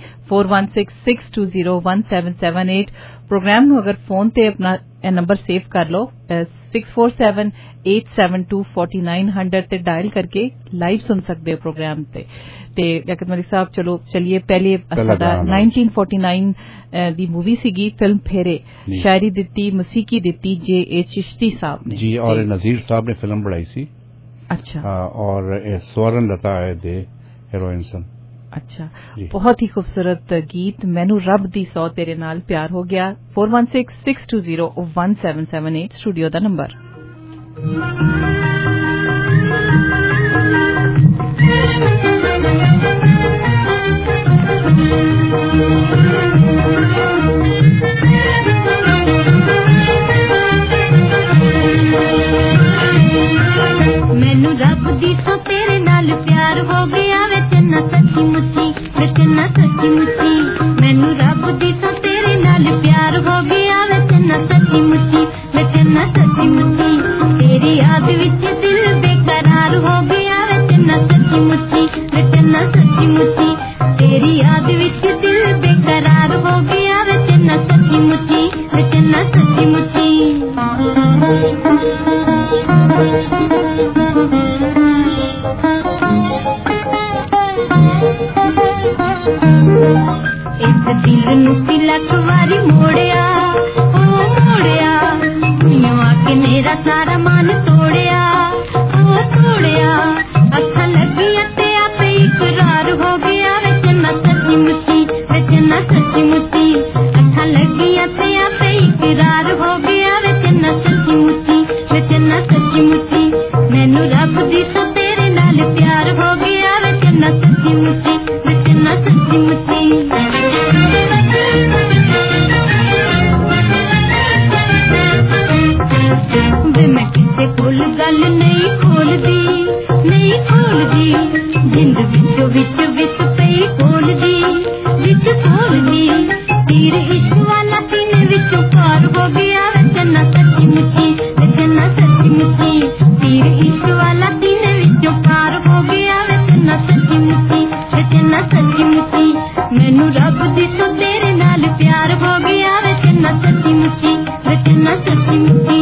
4166201778। प्रोग्राम नू अगर फोन ते अपना नंबर सेव कर लो 6478724900 ते डायल करके लाइव सुन सकते हो प्रोग्राम ते लियाकत मलिक साहब। चलो चलिए पहले साडा 1949 दी मूवी सीगी फिल्म फेरे, शायरी दिती मौसीकी दिती जे चिश्ती साहब ने जी, और नजीर साहब ने फिल्म बनाई सी। अच्छा। और स्वर्ण लता है दे हीरोइन सन। अच्छा, बहुत ही खूबसूरत गीत मैनू रब दी सौ तेरे नाल प्यार हो गया। 4166201778 स्टूडियो दा नंबर। मैनू रब दी सौ तेरे नाल प्यार हो गया वे चन्ना सच्ची मुच्ची, वे चन्ना सच्ची मुच्ची। मैनू रब दी सौ तेरे नाल प्यार हो गया वे चन्ना सच्ची मुच्ची, वे चन्ना सच्ची मुच्ची। तेरी याद विच दिल बेकरार हो गया वे चन्ना सच्ची मुच्ची, वे चन्ना सच्ची मुच्ची। तेरी याद विच दिल बेकरार हो गया वे चन्ना सच्ची मुच्ची, वे चन्ना सच्ची मुच्ची। इस दिल नू लख वारी मोड़िया, ओ मोड़िया, दुनिया आके मेरा सारा मन तोड़िया, ओ तोड़िया। अच्छा लगिया ते आपे इकरार हो गया वे चन्ना सच्ची मुच्ची, वे चन्ना सच्ची मुच्ची। अच्छा सच्ची मुच्ची मैनू रब दी तो तेरे नाल प्यार हो गया वे चन्ना सच्ची मुच्ची वे चन्ना सच्ची मुच्ची वे मैं किसे कोल गल नहीं खोलदी जिंद विचो विच विच पई खोलदी विच खोलदी तीर इश्क वाला सीने विचों पार हो गया वे चन्ना सच्ची मुच्ची वे चन्ना सच्ची मुच्ची तीर इश्क वाला सीने विचों पार हो गया वे चन्ना सच्ची मुच्ची वे चन्ना सच्ची मुच्ची मैनू रब दी तो तेरे नाल प्यार हो गया वे चन्ना सच्ची मुच्ची वे चन्ना सच्ची मुच्ची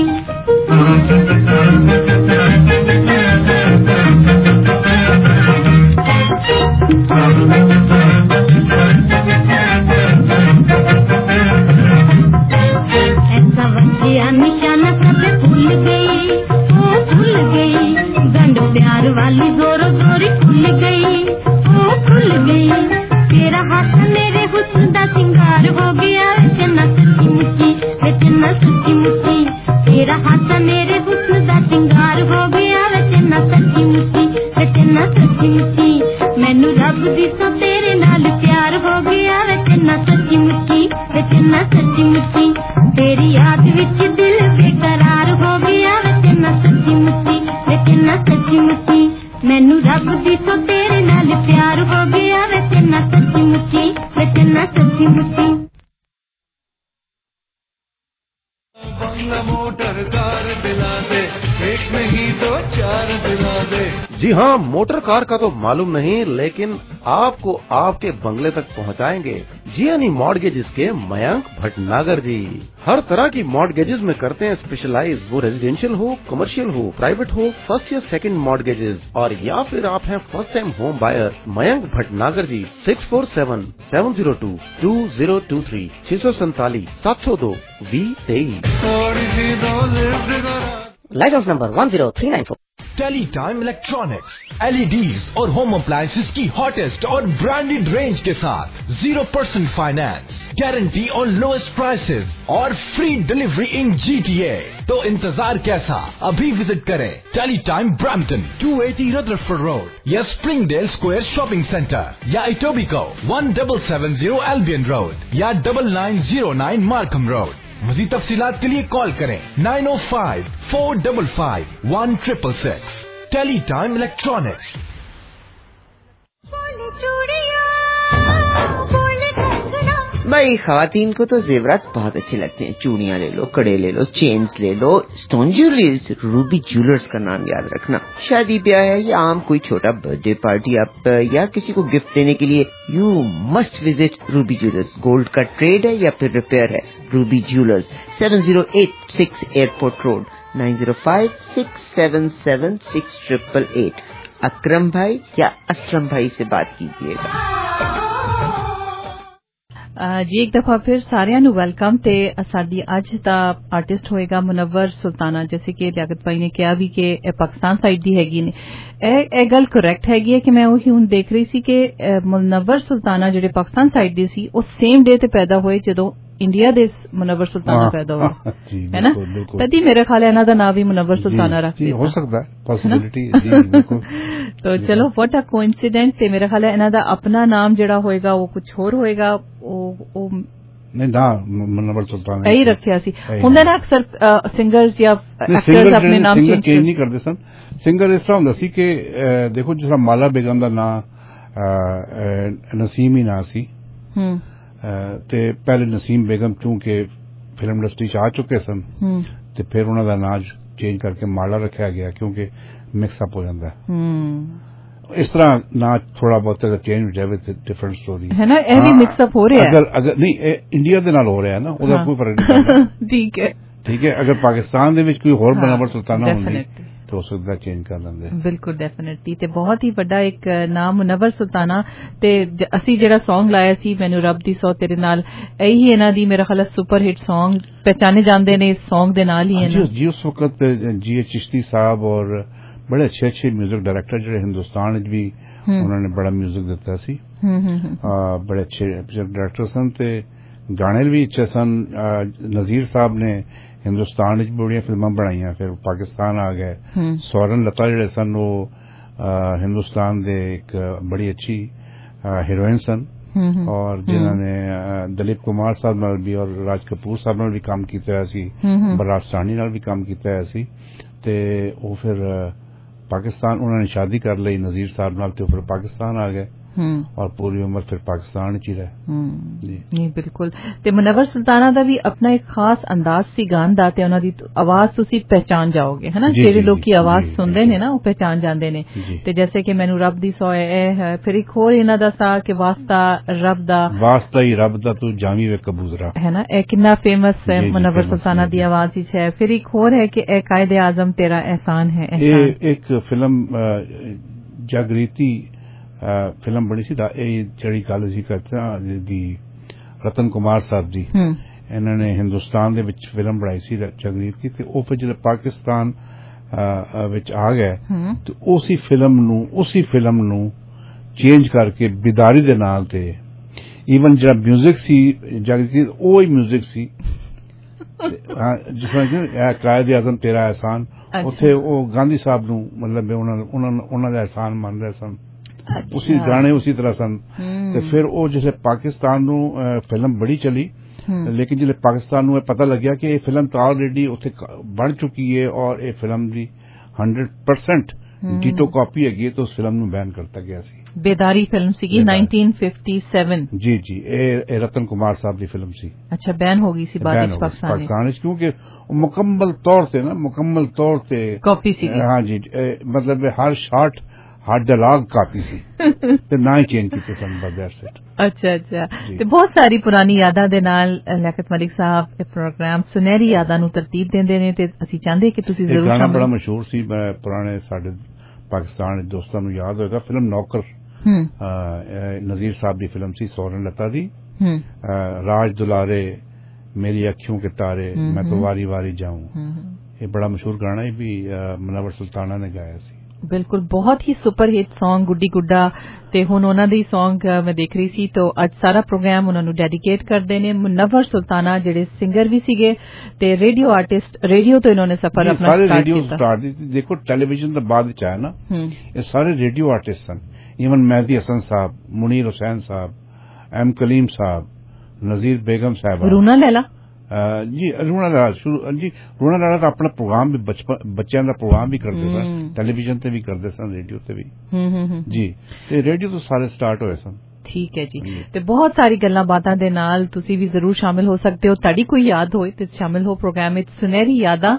ऐसा वजिया निशाना सब भूल गई वो भूल गई गंड प्यार वाली जोरों जोरी खुल गई वो खुल गई तेरा हाथ मेरे हुस्न दा सिंगार हो गया चन्ना सच्ची मुच्ची चन्ना सच्ची मुच्ची तेरा हाथ मेरे हुस्न दा सिंगार हो गया चन्ना सच्ची मुच्ची चन्ना सच्ची मुच्ची मैनू रब दी तो तेरे नाल प्यार हो गया चन्ना सच्ची मुच्ची चन्ना सच्ची मुच्ची तेरी याद विच दिल बेकरार हो गया चन्ना सच्ची मुच्ची चन्ना सच्ची मुच्ची मैनू रब दी तो तेरे नाल प्यार हो गया चन्ना सच्ची मुच्ची चन्ना सच्ची मुच्ची बंगला मोटर कार दिला दे एक नहीं तो चार दिला दे। जी हाँ, मोटर कार का तो मालूम नहीं, लेकिन आपको आपके बंगले तक पहुँचाएंगे जियानी मॉर्गेजेस के मयंक भटनागर जी। हर तरह की मॉर्गेजेस में करते हैं स्पेशलाइज, वो रेजिडेंशियल हो, कमर्शियल हो, प्राइवेट हो, फर्स्ट या सेकंड मॉर्गेजेस, और या फिर आप हैं first time home buyer. Mayank Bhatnagar ji 6477022023 647 702 2023। License number 10394। Teletime electronics, LEDs और होम अप्लायंसेस की हॉटेस्ट और ब्रांडेड रेंज के साथ 0% फाइनेंस, गारंटी और लोएस्ट प्राइसेस और फ्री डिलीवरी इन GTA। तो इंतजार कैसा, अभी विजिट करें टेलीटाइम ब्रैम्पटन 280 रदरफोर्ड रोड या स्प्रिंगडेल स्क्वायर शॉपिंग सेंटर या इटोबिको 1770 एल्बियन रोड या 9909 मार्कम रोड। मज़ीद तफसीलात के लिए कॉल करें 905-455-1666। Teletime electronics. भाई खवातीन को तो जेवरात बहुत अच्छे लगते हैं। चूड़ियां ले लो, कड़े ले लो, चेन्स ले लो, स्टोन ज्वेलरीज। रूबी ज्वेलर्स का नाम याद रखना। शादी ब्याह है या आम कोई छोटा बर्थडे पार्टी आप या किसी को गिफ्ट देने के लिए you must visit Ruby jewellers. Gold का ट्रेड है या फिर रिपेयर है, Ruby jewellers 7086 airport road 9056776888। Akram भाई या असलम भाई से बात कीजिएगा। जी एक दफा फिर सारिਆਂ ਨੂੰ ਵੈਲਕਮ ਤੇ ਸਾਡੀ ਅੱਜ ਦਾ ਆਰਟਿਸਟ ਹੋਏਗਾ ਮੁਨੱਵਰ ਸੁਲਤਾਨਾ। जैसे कि ਲਿਆਕਤ ਭਾਈ ਨੇ ਕਿਹਾ ਵੀ ਕਿ ਇਹ ਪਾਕਿਸਤਾਨ ਸਾਈਡ ਦੀ ਹੈਗੀ ਨੇ। ਇਹ ਗੱਲ ਕਰੈਕਟ ਹੈਗੀ ਹੈ ਕਿ ਮੈਂ ਉਹੀ ਹੁਣ ਦੇਖ ਰਹੀ ਸੀ ਕਿ ਮੁਨੱਵਰ ਸੁਲਤਾਨਾ ਜਿਹੜੇ ਪਾਕਿਸਤਾਨ ਸਾਈਡ ਦੀ ਸੀ ਉਹ ਸੇਮ ਡੇ ਤੇ ਪੈਦਾ ਹੋਏ ਜਦੋਂ इंडिया ਦੇ ਮੁਨੱਵਰ ਸੁਲਤਾਨਾ ਪੈਦਾ ਹੋਏ ਹੈ ਨਾ। ਤਦੀ ਮੇਰੇ ਖਿਆਲ ਇਹਨਾਂ ਦਾ ਨਾਮ ਵੀ ਮੁਨੱਵਰ ਸੁਲਤਾਨਾ ਰੱਖ ਦਿੱਤਾ। ਹੋ ਸਕਦਾ ਹੈ, ਪੋਸਿਬਿਲਿਟੀ ਜੀ ਬਿਲਕੁਲ। तो चलो व्हाट अ कोइंसिडेंट। ਤੇ मेरा ख्याल है ਇਹਨਾਂ ਦਾ ਆਪਣਾ ਨਾਮ ਜਿਹੜਾ ਹੋਏਗਾ ਉਹ ਕੁਝ ਹੋਰ ਹੋਏਗਾ। ਉਹ नहीं ना मुनव्वर सुल्तान यही रखा सी हुंदा ना अक्सर सिंगर्स या एक्टर्स अपने नाम चेंज नहीं करते सन। सिंगर इस तरह हुंदा सी कि देखो जिस तरह माला बेगम दा नाम नसीम ही ना सी ते पहले नसीम बेगम चूंकि फिल्म इंडस्ट्री च आ चुके सन ते फिर उन्हां दा नाम चेंज करके माला रखा गया क्योंकि मिक्सअप हो जाता है। इस तरह ना थोड़ा बहुत चेंज हो जाए डिफरेंट स्टोरी है ना। ये भी मिक्सअप हो रहा है अगर नहीं इंडिया दे नाल हो रहा है ना ਉਹਦਾ कोई फर्क नहीं पड़ता। ठीक है अगर पाकिस्तान दे विच कोई होर मुनव्वर सुल्ताना होंदी तो हो सकदा चेंज कर लेंदे। बिल्कुल डेफिनेटली। ते बहुत ही बड़ा एक नाम मुनव्वर सुल्ताना ते ਅਸੀਂ ਜਿਹੜਾ Song ਲਾਇਆ ਸੀ ਮੈਨੂੰ ਰੱਬ ਦੀ ਸੌ ਤੇਰੇ ਨਾਲ, ਇਹੀ ਇਹਨਾਂ ਦੀ ਮੇਰਾ ਖਿਆਲ ਸੁਪਰ ਹਿੱਟ Song पहचाने जाते हैं इस Song दे नाल ही है ना। जी उस वक्त जी चिश्ती साहब और बड़े अच्छे अच्छे म्यूजिक डायरेक्टर जो हिंदुस्तान भी उन्होंने बड़ा म्यूजिक दिता सी। बड़े अच्छे डायरेक्टर सन ते गाने भी अच्छे सन। नजीर साहब ने हिंदुस्तान विच बड़ियां फिल्मां बनाईयां, फिर पाकिस्तान आ गए। सौरन लता जिहड़े सन वो हिंदुस्तान दे एक बड़ी अच्छी हीरोइन सन और जिन्होंने दलीप कुमार साहब नाल भी और राज कपूर साहब नाल भी काम कीता है सी, बरात साहनी नाल भी काम कीता है सी। ते वो फिर पाकिस्तान उन्होंने शादी कर ली नजीर साहब नाल, ते फिर पाकिस्तान आ गए और पूरी उम्र फिर पाकिस्तान च ही रहे। नहीं बिल्कुल। ते मुनव्वर सुल्ताना दा भी अपना एक खास अंदाज सी गान दा ते उन्हां दी आवाज तुसी पहचान जाओगे, है ना? जेड़े लोग की आवाज सुनदे ने ना वो पहचान जांदे ने। ते जैसे कि मैनू रब दी सोए है, फिर एक होर इन्हां दा सा कि वास्ता रब दा, वास्ता ही रब दा तू जामी वे कबूतरा, है ना? ए कितना फेमस है मुनव्वर सुल्ताना दी आवाज ही है। फिर एक होर है कि ए कायदे आजम तेरा एहसान है। एक फिल्म जागृति फिल्म बनी सी जड़ी गल जी करते दी रतन कुमार साहब दी, इन्होंने हिंदुस्तान दे विच फिल्म बनाई सी जागृत की, ते ओ फिर जब पाकिस्तान विच आ गए तो उसी फिल्म नू चेंज करके बिदारी दे नाल ते ईवन जरा म्यूजिक सी जागृति ओ ही म्यूजिक सी जिस तरह कायदे आजम तेरा एहसान, उत्थे ओ गांधी साहब नू मतलब उन्हां दा एहसान मान रहे सन। उसी गाने उसी तरह सन। ते फिर वो जिसे पाकिस्तान नू फिल्म बड़ी चली, लेकिन जिसे पाकिस्तान नू पता लग्या कि ये फिल्म तो ऑलरेडी उत्थे बन चुकी है और ये फिल्म दी 100% डीटो कॉपी है, तो उस फिल्म नू बैन करता गया सी। बेदारी फिल्म सी 1957। जी ए रतन कुमार साहब की फिल्म सी। अच्छा, बैन हो गई सी बाद पाकिस्तान क्योंकि मुकम्मल तौर से कॉपी सी। हाँ जी, मतलब हर शॉट हार्ड डायलॉग काफी सी ते ना ही चेंज कीते सन बस। अच्छा ते बहुत सारी पुरानी यादां दे नाल लियाकत मलिक साहब ए प्रोग्राम सुनहरी यादां नू तरतीब देंदे ने ते ਅਸੀਂ ਚਾਹੁੰਦੇ कि ਤੁਸੀਂ ਜ਼ਰੂਰ गाना बड़ा मशहूर सी, पुराने साडे पाकिस्तान दे दोस्तां नू याद होएगा, फिल्म नौकर नजीर साहब दी फिल्म सी, सौरन लता दी, राज दुलारे मेरी अखियों के तारे मैं तो वारी वारी जाऊं, ये बड़ा मशहूर गाना है भी मुनव्वर सुल्ताना ने गाया सी। बिल्कुल, बहुत ही super hit song Guddi Gudda. ते हुण उन्हां दी सॉन्ग मैं देख रही सी, तो अज सारा प्रोग्राम उन्हां नू डेडिकेट करदे ने। मुनव्वर सुल्ताना जिहड़े सिंगर भी सीगे ते रेडियो आर्टिस्ट, रेडियो तो इन्होंने सफर अपना स्टार्ट किया। देखो टेलीविजन तो बाद विच आया ना, ये सारे रेडियो आर्टिस्ट सन। इवन मेहदी हसन साहब, मुनीर हुसैन साहब, एम कलीम साहब, नजीर बेगम साहब, रूना लैला जी रूना लाला तो अपना प्रोग्राम भी बच्चों का प्रोग्राम भी करते सन, टेलीविजन ते भी करते सन, रेडियो ते भी जी, ते रेडियो तो सारे स्टार्ट होए सन। ठीक है जी। ते बहुत सारी गल्लां बातां दे नाल तुसी भी जरूर शामिल हो सकते हो। ताड़ी कोई याद होए ते शामिल हो प्रोग्राम विच सुनहरी यादां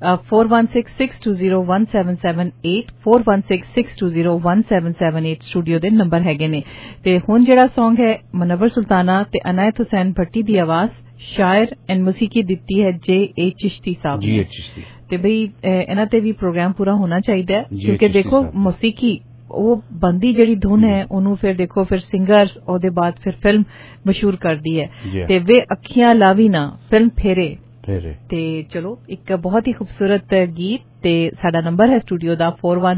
4166201778 4166201778 स्टूडियो दे नंबर हैगे ने। ते हुण जेड़ा सॉन्ग है मुनव्वर सुल्ताना ते अनायत हुसैन भट्टी दी आवाज, शायर एंड मौसीकी दिती है जे.ए. चिश्ती साहब ने। ते भाई इन्हां ते भी प्रोग्राम पूरा होना चाहिए, क्योंकि देखो मौसीकी वो बंदी जड़ी धुन है ओनू फिर देखो फिर सिंगर ओदे बाद फिर फिल्म मशहूर कर दी है। ते वे अखियां लावी ना फिल्म फेरे। ते चलो एक बहुत ही खूबसूरत गीत, ते साडा नंबर है स्टूडियो दा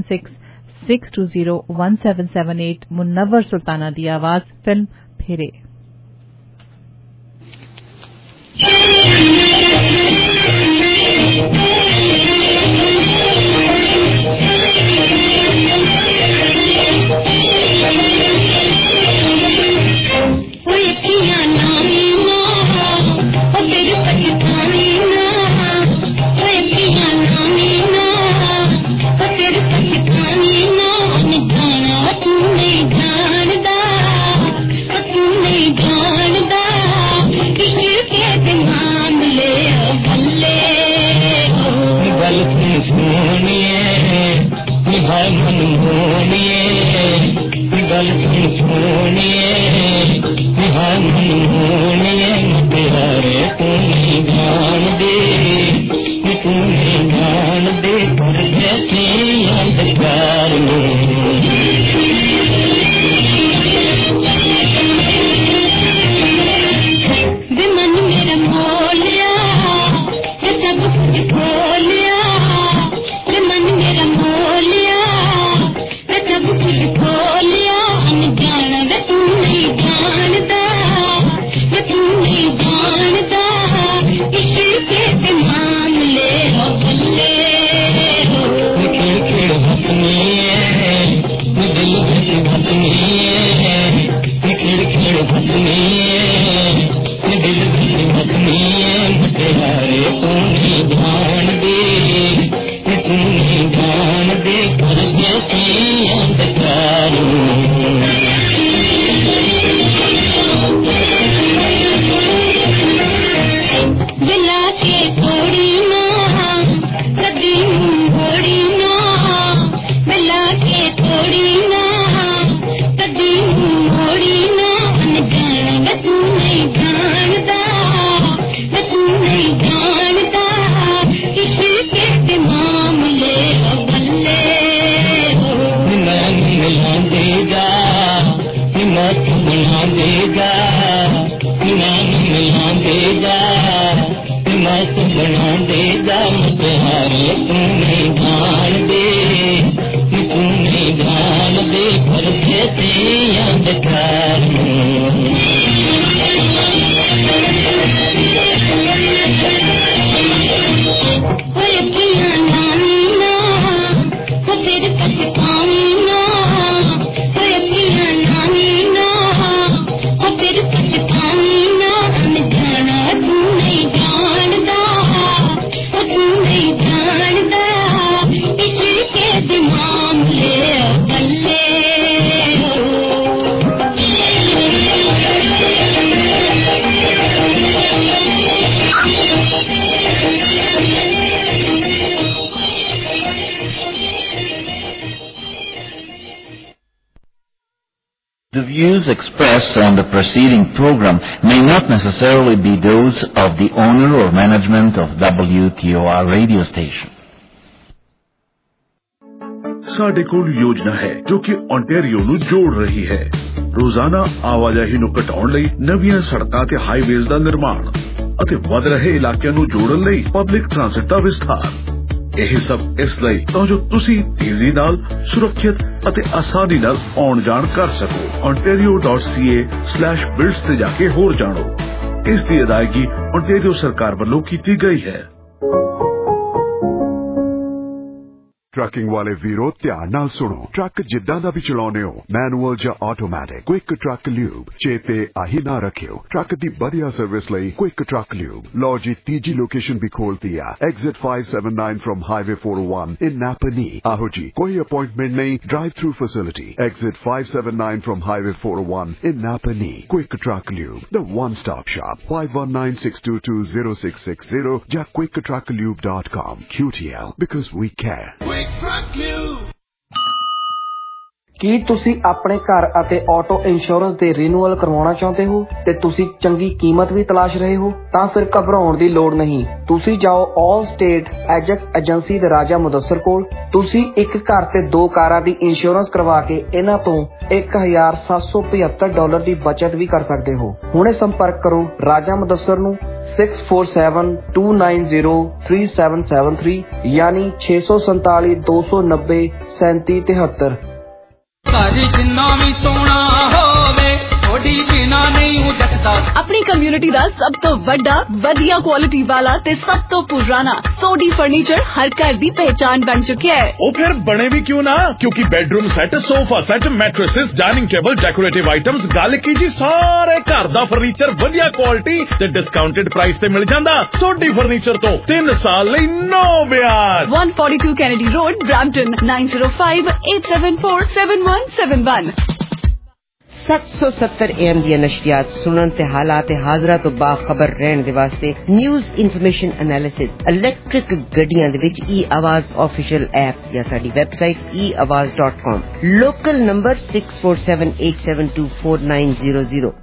4166201778 मुनव्वर सुल्ताना दी आवाज, फिल्म फेरे। जान दा इश्क के तूने जान दे कर जैसे अंधकारों दिला के थोड़ी ना कदी घोड़ी ना दिला के थोड़ी ना कदी घोड़ी ना अनजान तू नहीं जानता तू नहीं जानता किसी के मामले बल्ले निमन मिला देगा निमत मिला देगा निमन मिला देगा मत बना देगा मुझे हारे तू नहीं ध्यान दे तू नहीं ध्यान दे पर कैसे अंधकार फिर पछतावी ना नानी ना फिर पछतावी ना जाना तू नहीं जानता तू नहीं जानता इसके मामले बल्ले The views expressed on the preceding program may not necessarily be those of the owner or management of WTOR radio station. ਸਾਡੇ ਕੋਲ ਯੋਜਨਾ ਹੈ ਜੋ ਕਿ ontario ਨੂੰ ਜੋੜ ਰਹੀ ਹੈ ਰੋਜ਼ਾਨਾ ਆਵਾਜਾਈ ਨੂੰ ਘਟਾਉਣ ਲਈ ਨਵੀਆਂ ਸੜਕਾਂ ਤੇ ਹਾਈਵੇਜ਼ ਦਾ ਨਿਰਮਾਣ ਅਤੇ ਵਧ ਰਹੇ ਇਲਾਕਿਆਂ ਨੂੰ ਜੋੜਨ ਲਈ ਪਬਲਿਕ ਟ੍ਰਾਂਸਪੋਰਟ ਦਾ ਵਿਸਥਾਰ ਇਹ ਸਭ ਇਸ ਲਈ ਤਾਂ ਜੋ ਤੁਸੀਂ ਤੇਜ਼ੀ ਨਾਲ ਸੁਰੱਖਿਅਤ ਅਤੇ ਆਸਾਨੀ ਨਾਲ ਆਉਣ ਜਾਣ ਕਰ ਸਕੋ ontario.ca/builds ਤੇ ਜਾ ਕੇ ਹੋਰ ਜਾਣੋ ਇਸ ਦੀ ਅਦਾਇਗੀ ontario ਸਰਕਾਰ ਵੱਲੋਂ ਕੀਤੀ ਗਈ ਹੈ ਟਰੱਕਿੰਗ ਵਾਲੇ ਵੀਰੋ ਧਿਆਨ ਨਾਲ ਸੁਣੋ ਟਰੱਕ ਜਿੱਦਾਂ ਦਾ ਵੀ ਚਲਾਉਂਦੇ ਹੋ ਮੈਨੂਅਲ ਜਾਂ ਆਟੋਮੈਟਿਕ ਕੁਇਕ ਟਰੱਕ ਲਿਊਬ ਚੇਤੇ ਆਹੀ ਨਾ ਰੱਖਿਓ ਟਰੱਕ ਦੀ ਵਧੀਆ ਸਰਵਿਸ ਲਈ ਕੁਇਕ ਟਰੱਕ ਲਿਊਬ ਲਓ ਜੀ ਤੀਜੀ ਲੋਕੇਸ਼ਨ ਵੀ ਖੋਲਤੀ ਆ exit 579 from highway 401 in Napanee ਆਹੋ ਜੀ ਕੋਈ ਅਪਾਇੰਟਮੈਂਟ ਨਹੀਂ drive through facility exit 579 from highway 401 in Napanee quick truck lube the one stop shop 5196220660 ਜਾਂ quicktrucklube.com QTL because we care ਕੀ ਤੁਸੀਂ ਆਪਣੇ ਘਰ ਅਤੇ ਆਟੋ ਇੰਸ਼ੋਰੈਂਸ ਦੇ ਰੀਨਿਊਅਲ ਕਰਵਾਉਣਾ ਚਾਹੁੰਦੇ ਹੋ ਤੇ ਤੁਸੀਂ ਚੰਗੀ ਕੀਮਤ ਵੀ ਤਲਾਸ਼ ਰਹੇ ਹੋ ਤਾਂ ਫਿਰ ਘਬਰਾਉਣ ਦੀ ਲੋੜ ਨਹੀਂ ਤੁਸੀਂ ਜਾਓ ਆਲ ਸਟੇਟ ਐਜੈਕਟ ਏਜੰਸੀ ਦੇ ਰਾਜਾ ਮੁਦੱਸਰ ਕੋਲ ਤੁਸੀਂ ਇੱਕ ਘਰ ਤੇ 2 ਕਾਰਾਂ ਦੀ ਇੰਸ਼ੋਰੈਂਸ ਕਰਵਾ ਕੇ ਇਹਨਾਂ ਤੋਂ $1,775 ਦੀ ਬਚਤ ਵੀ ਕਰ ਸਕਦੇ ਹੋ ਹੁਣੇ ਸੰਪਰਕ ਕਰੋ ਰਾਜਾ ਮੁਦੱਸਰ ਨੂੰ 6472903773 ਯਾਨੀ 647-290-3773 ਘਰ ਜਿੰਨਾ ਵੀ ਸੋਹਣਾ ਹੋਵੇ ਥੋੜੀ ਬਿਨਾ ਨਹੀਂ ਹੂੰ ਜੱਟਦਾ ਆਪਣੀ ਕਮਿਊਨਿਟੀ ਦਾ ਸਭ ਤੋਂ ਵੱਡਾ ਵਧੀਆ ਕੁਆਲਿਟੀ ਵਾਲਾ ਤੇ ਸਭ ਤੋਂ ਪੁਰਾਣਾ ਸੋਡੀ ਫਰਨੀਚਰ ਹਰ ਘਰ ਦੀ ਪਹਿਚਾਨ ਬਣ ਚੁੱਕਿਆ ਹੈ ਉਹ ਫਿਰ ਬਣੇ ਵੀ ਕਿਉਂ ਨਾ ਕਿਉਂਕਿ bedroom set sofa set mattresses dining table decorative items ਗੱਲ ਕੀ ਜੀ ਸਾਰੇ ਘਰ ਦਾ ਫਰਨੀਚਰ ਵਧੀਆ ਕੁਆਲਿਟੀ ਤੇ ਡਿਸਕਾਊਂਟਡ ਪ੍ਰਾਈਸ ਤੇ ਮਿਲ ਜਾਂਦਾ ਸੋਡੀ ਫਰਨੀਚਰ ਤੋਂ 3 ਸਾਲ ਲਈ ਨੋ ਵਿਆਜ 142 ਕੈਨੇਡੀ ਰੋਡ ਬ੍ਰੈਂਪਟਨ 9058747171 770 AM ਦੀਆਂ ਨਸ਼ਰੀਆਤ ਸੁਣਨ ਤੇ ਹਾਲਾਤ ਹਾਜ਼ਰਾ ਤੋਂ ਬਾਖਬਰ ਰਹਿਣ ਦੇ ਵਾਸਤੇ ਨਿਊਜ਼ ਇਨਫੋਰਮੇਸ਼ਨ ਐਨਾਲਿਸਿਸ ਇਲੈਕਟ੍ਰਿਕ ਗੱਡੀਆਂ ਦੇ ਵਿੱਚ e-ਆਵਾਜ਼ ਆਫੀਸ਼ੀਅਲ ਐਪ ਜਾਂ ਸਾਡੀ ਵੈਬਸਾਈਟ eawaz.com ਲੋਕਲ ਨੰਬਰ 6478724900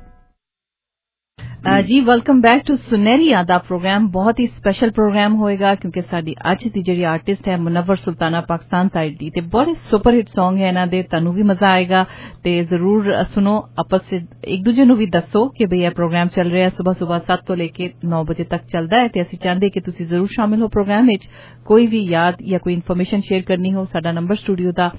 जी welcome back to Sunehri Yaadan programme बहुत ही स्पेशल प्रोग्राम होएगा क्योंकि साडी अज दी जेहड़ी आर्टिस्ट है मुनव्वर सुल्ताना पाकिस्तान साइड दी ते बड़े सुपर हिट सॉन्ग है इन्हां दे तानू भी मजा आएगा ते जरूर सुनो आपस से एक दूजे नू भी दसो कि भई यह प्रोग्राम चल रहा है सुबह 7 तो लेके 9 बजे तक चलदा है ते असीं चाहंदे कि तुसीं जरूर शामिल हो प्रोग्राम विच कोई भी याद या कोई इन्फॉर्मेशन शेयर करनी हो साडा नंबर स्टूडियो दा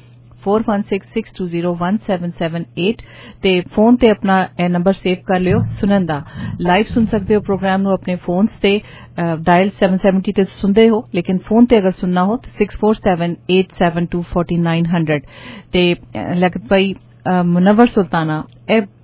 4166201778 ਤੇ ਫੋਨ ਤੇ ਆਪਣਾ ਇਹ ਨੰਬਰ ਸੇਵ ਕਰ ਲਿਓ ਸੁਣਨ ਦਾ ਲਾਈਵ ਸੁਣ ਸਕਦੇ ਹੋ ਪ੍ਰੋਗਰਾਮ ਨੂੰ ਆਪਣੇ ਫੋਨਸ ਤੇ ਡਾਇਲ 770 ਤੇ ਸੁਣਦੇ ਹੋ ਲੇਕਿਨ ਫੋਨ ਤੇ ਅਗਰ ਸੁਣਨਾ ਹੋ ਤਾਂ 6478724900 ਤੇ ਲਗਤ ਭਾਈ मुनव्वर सुल्ताना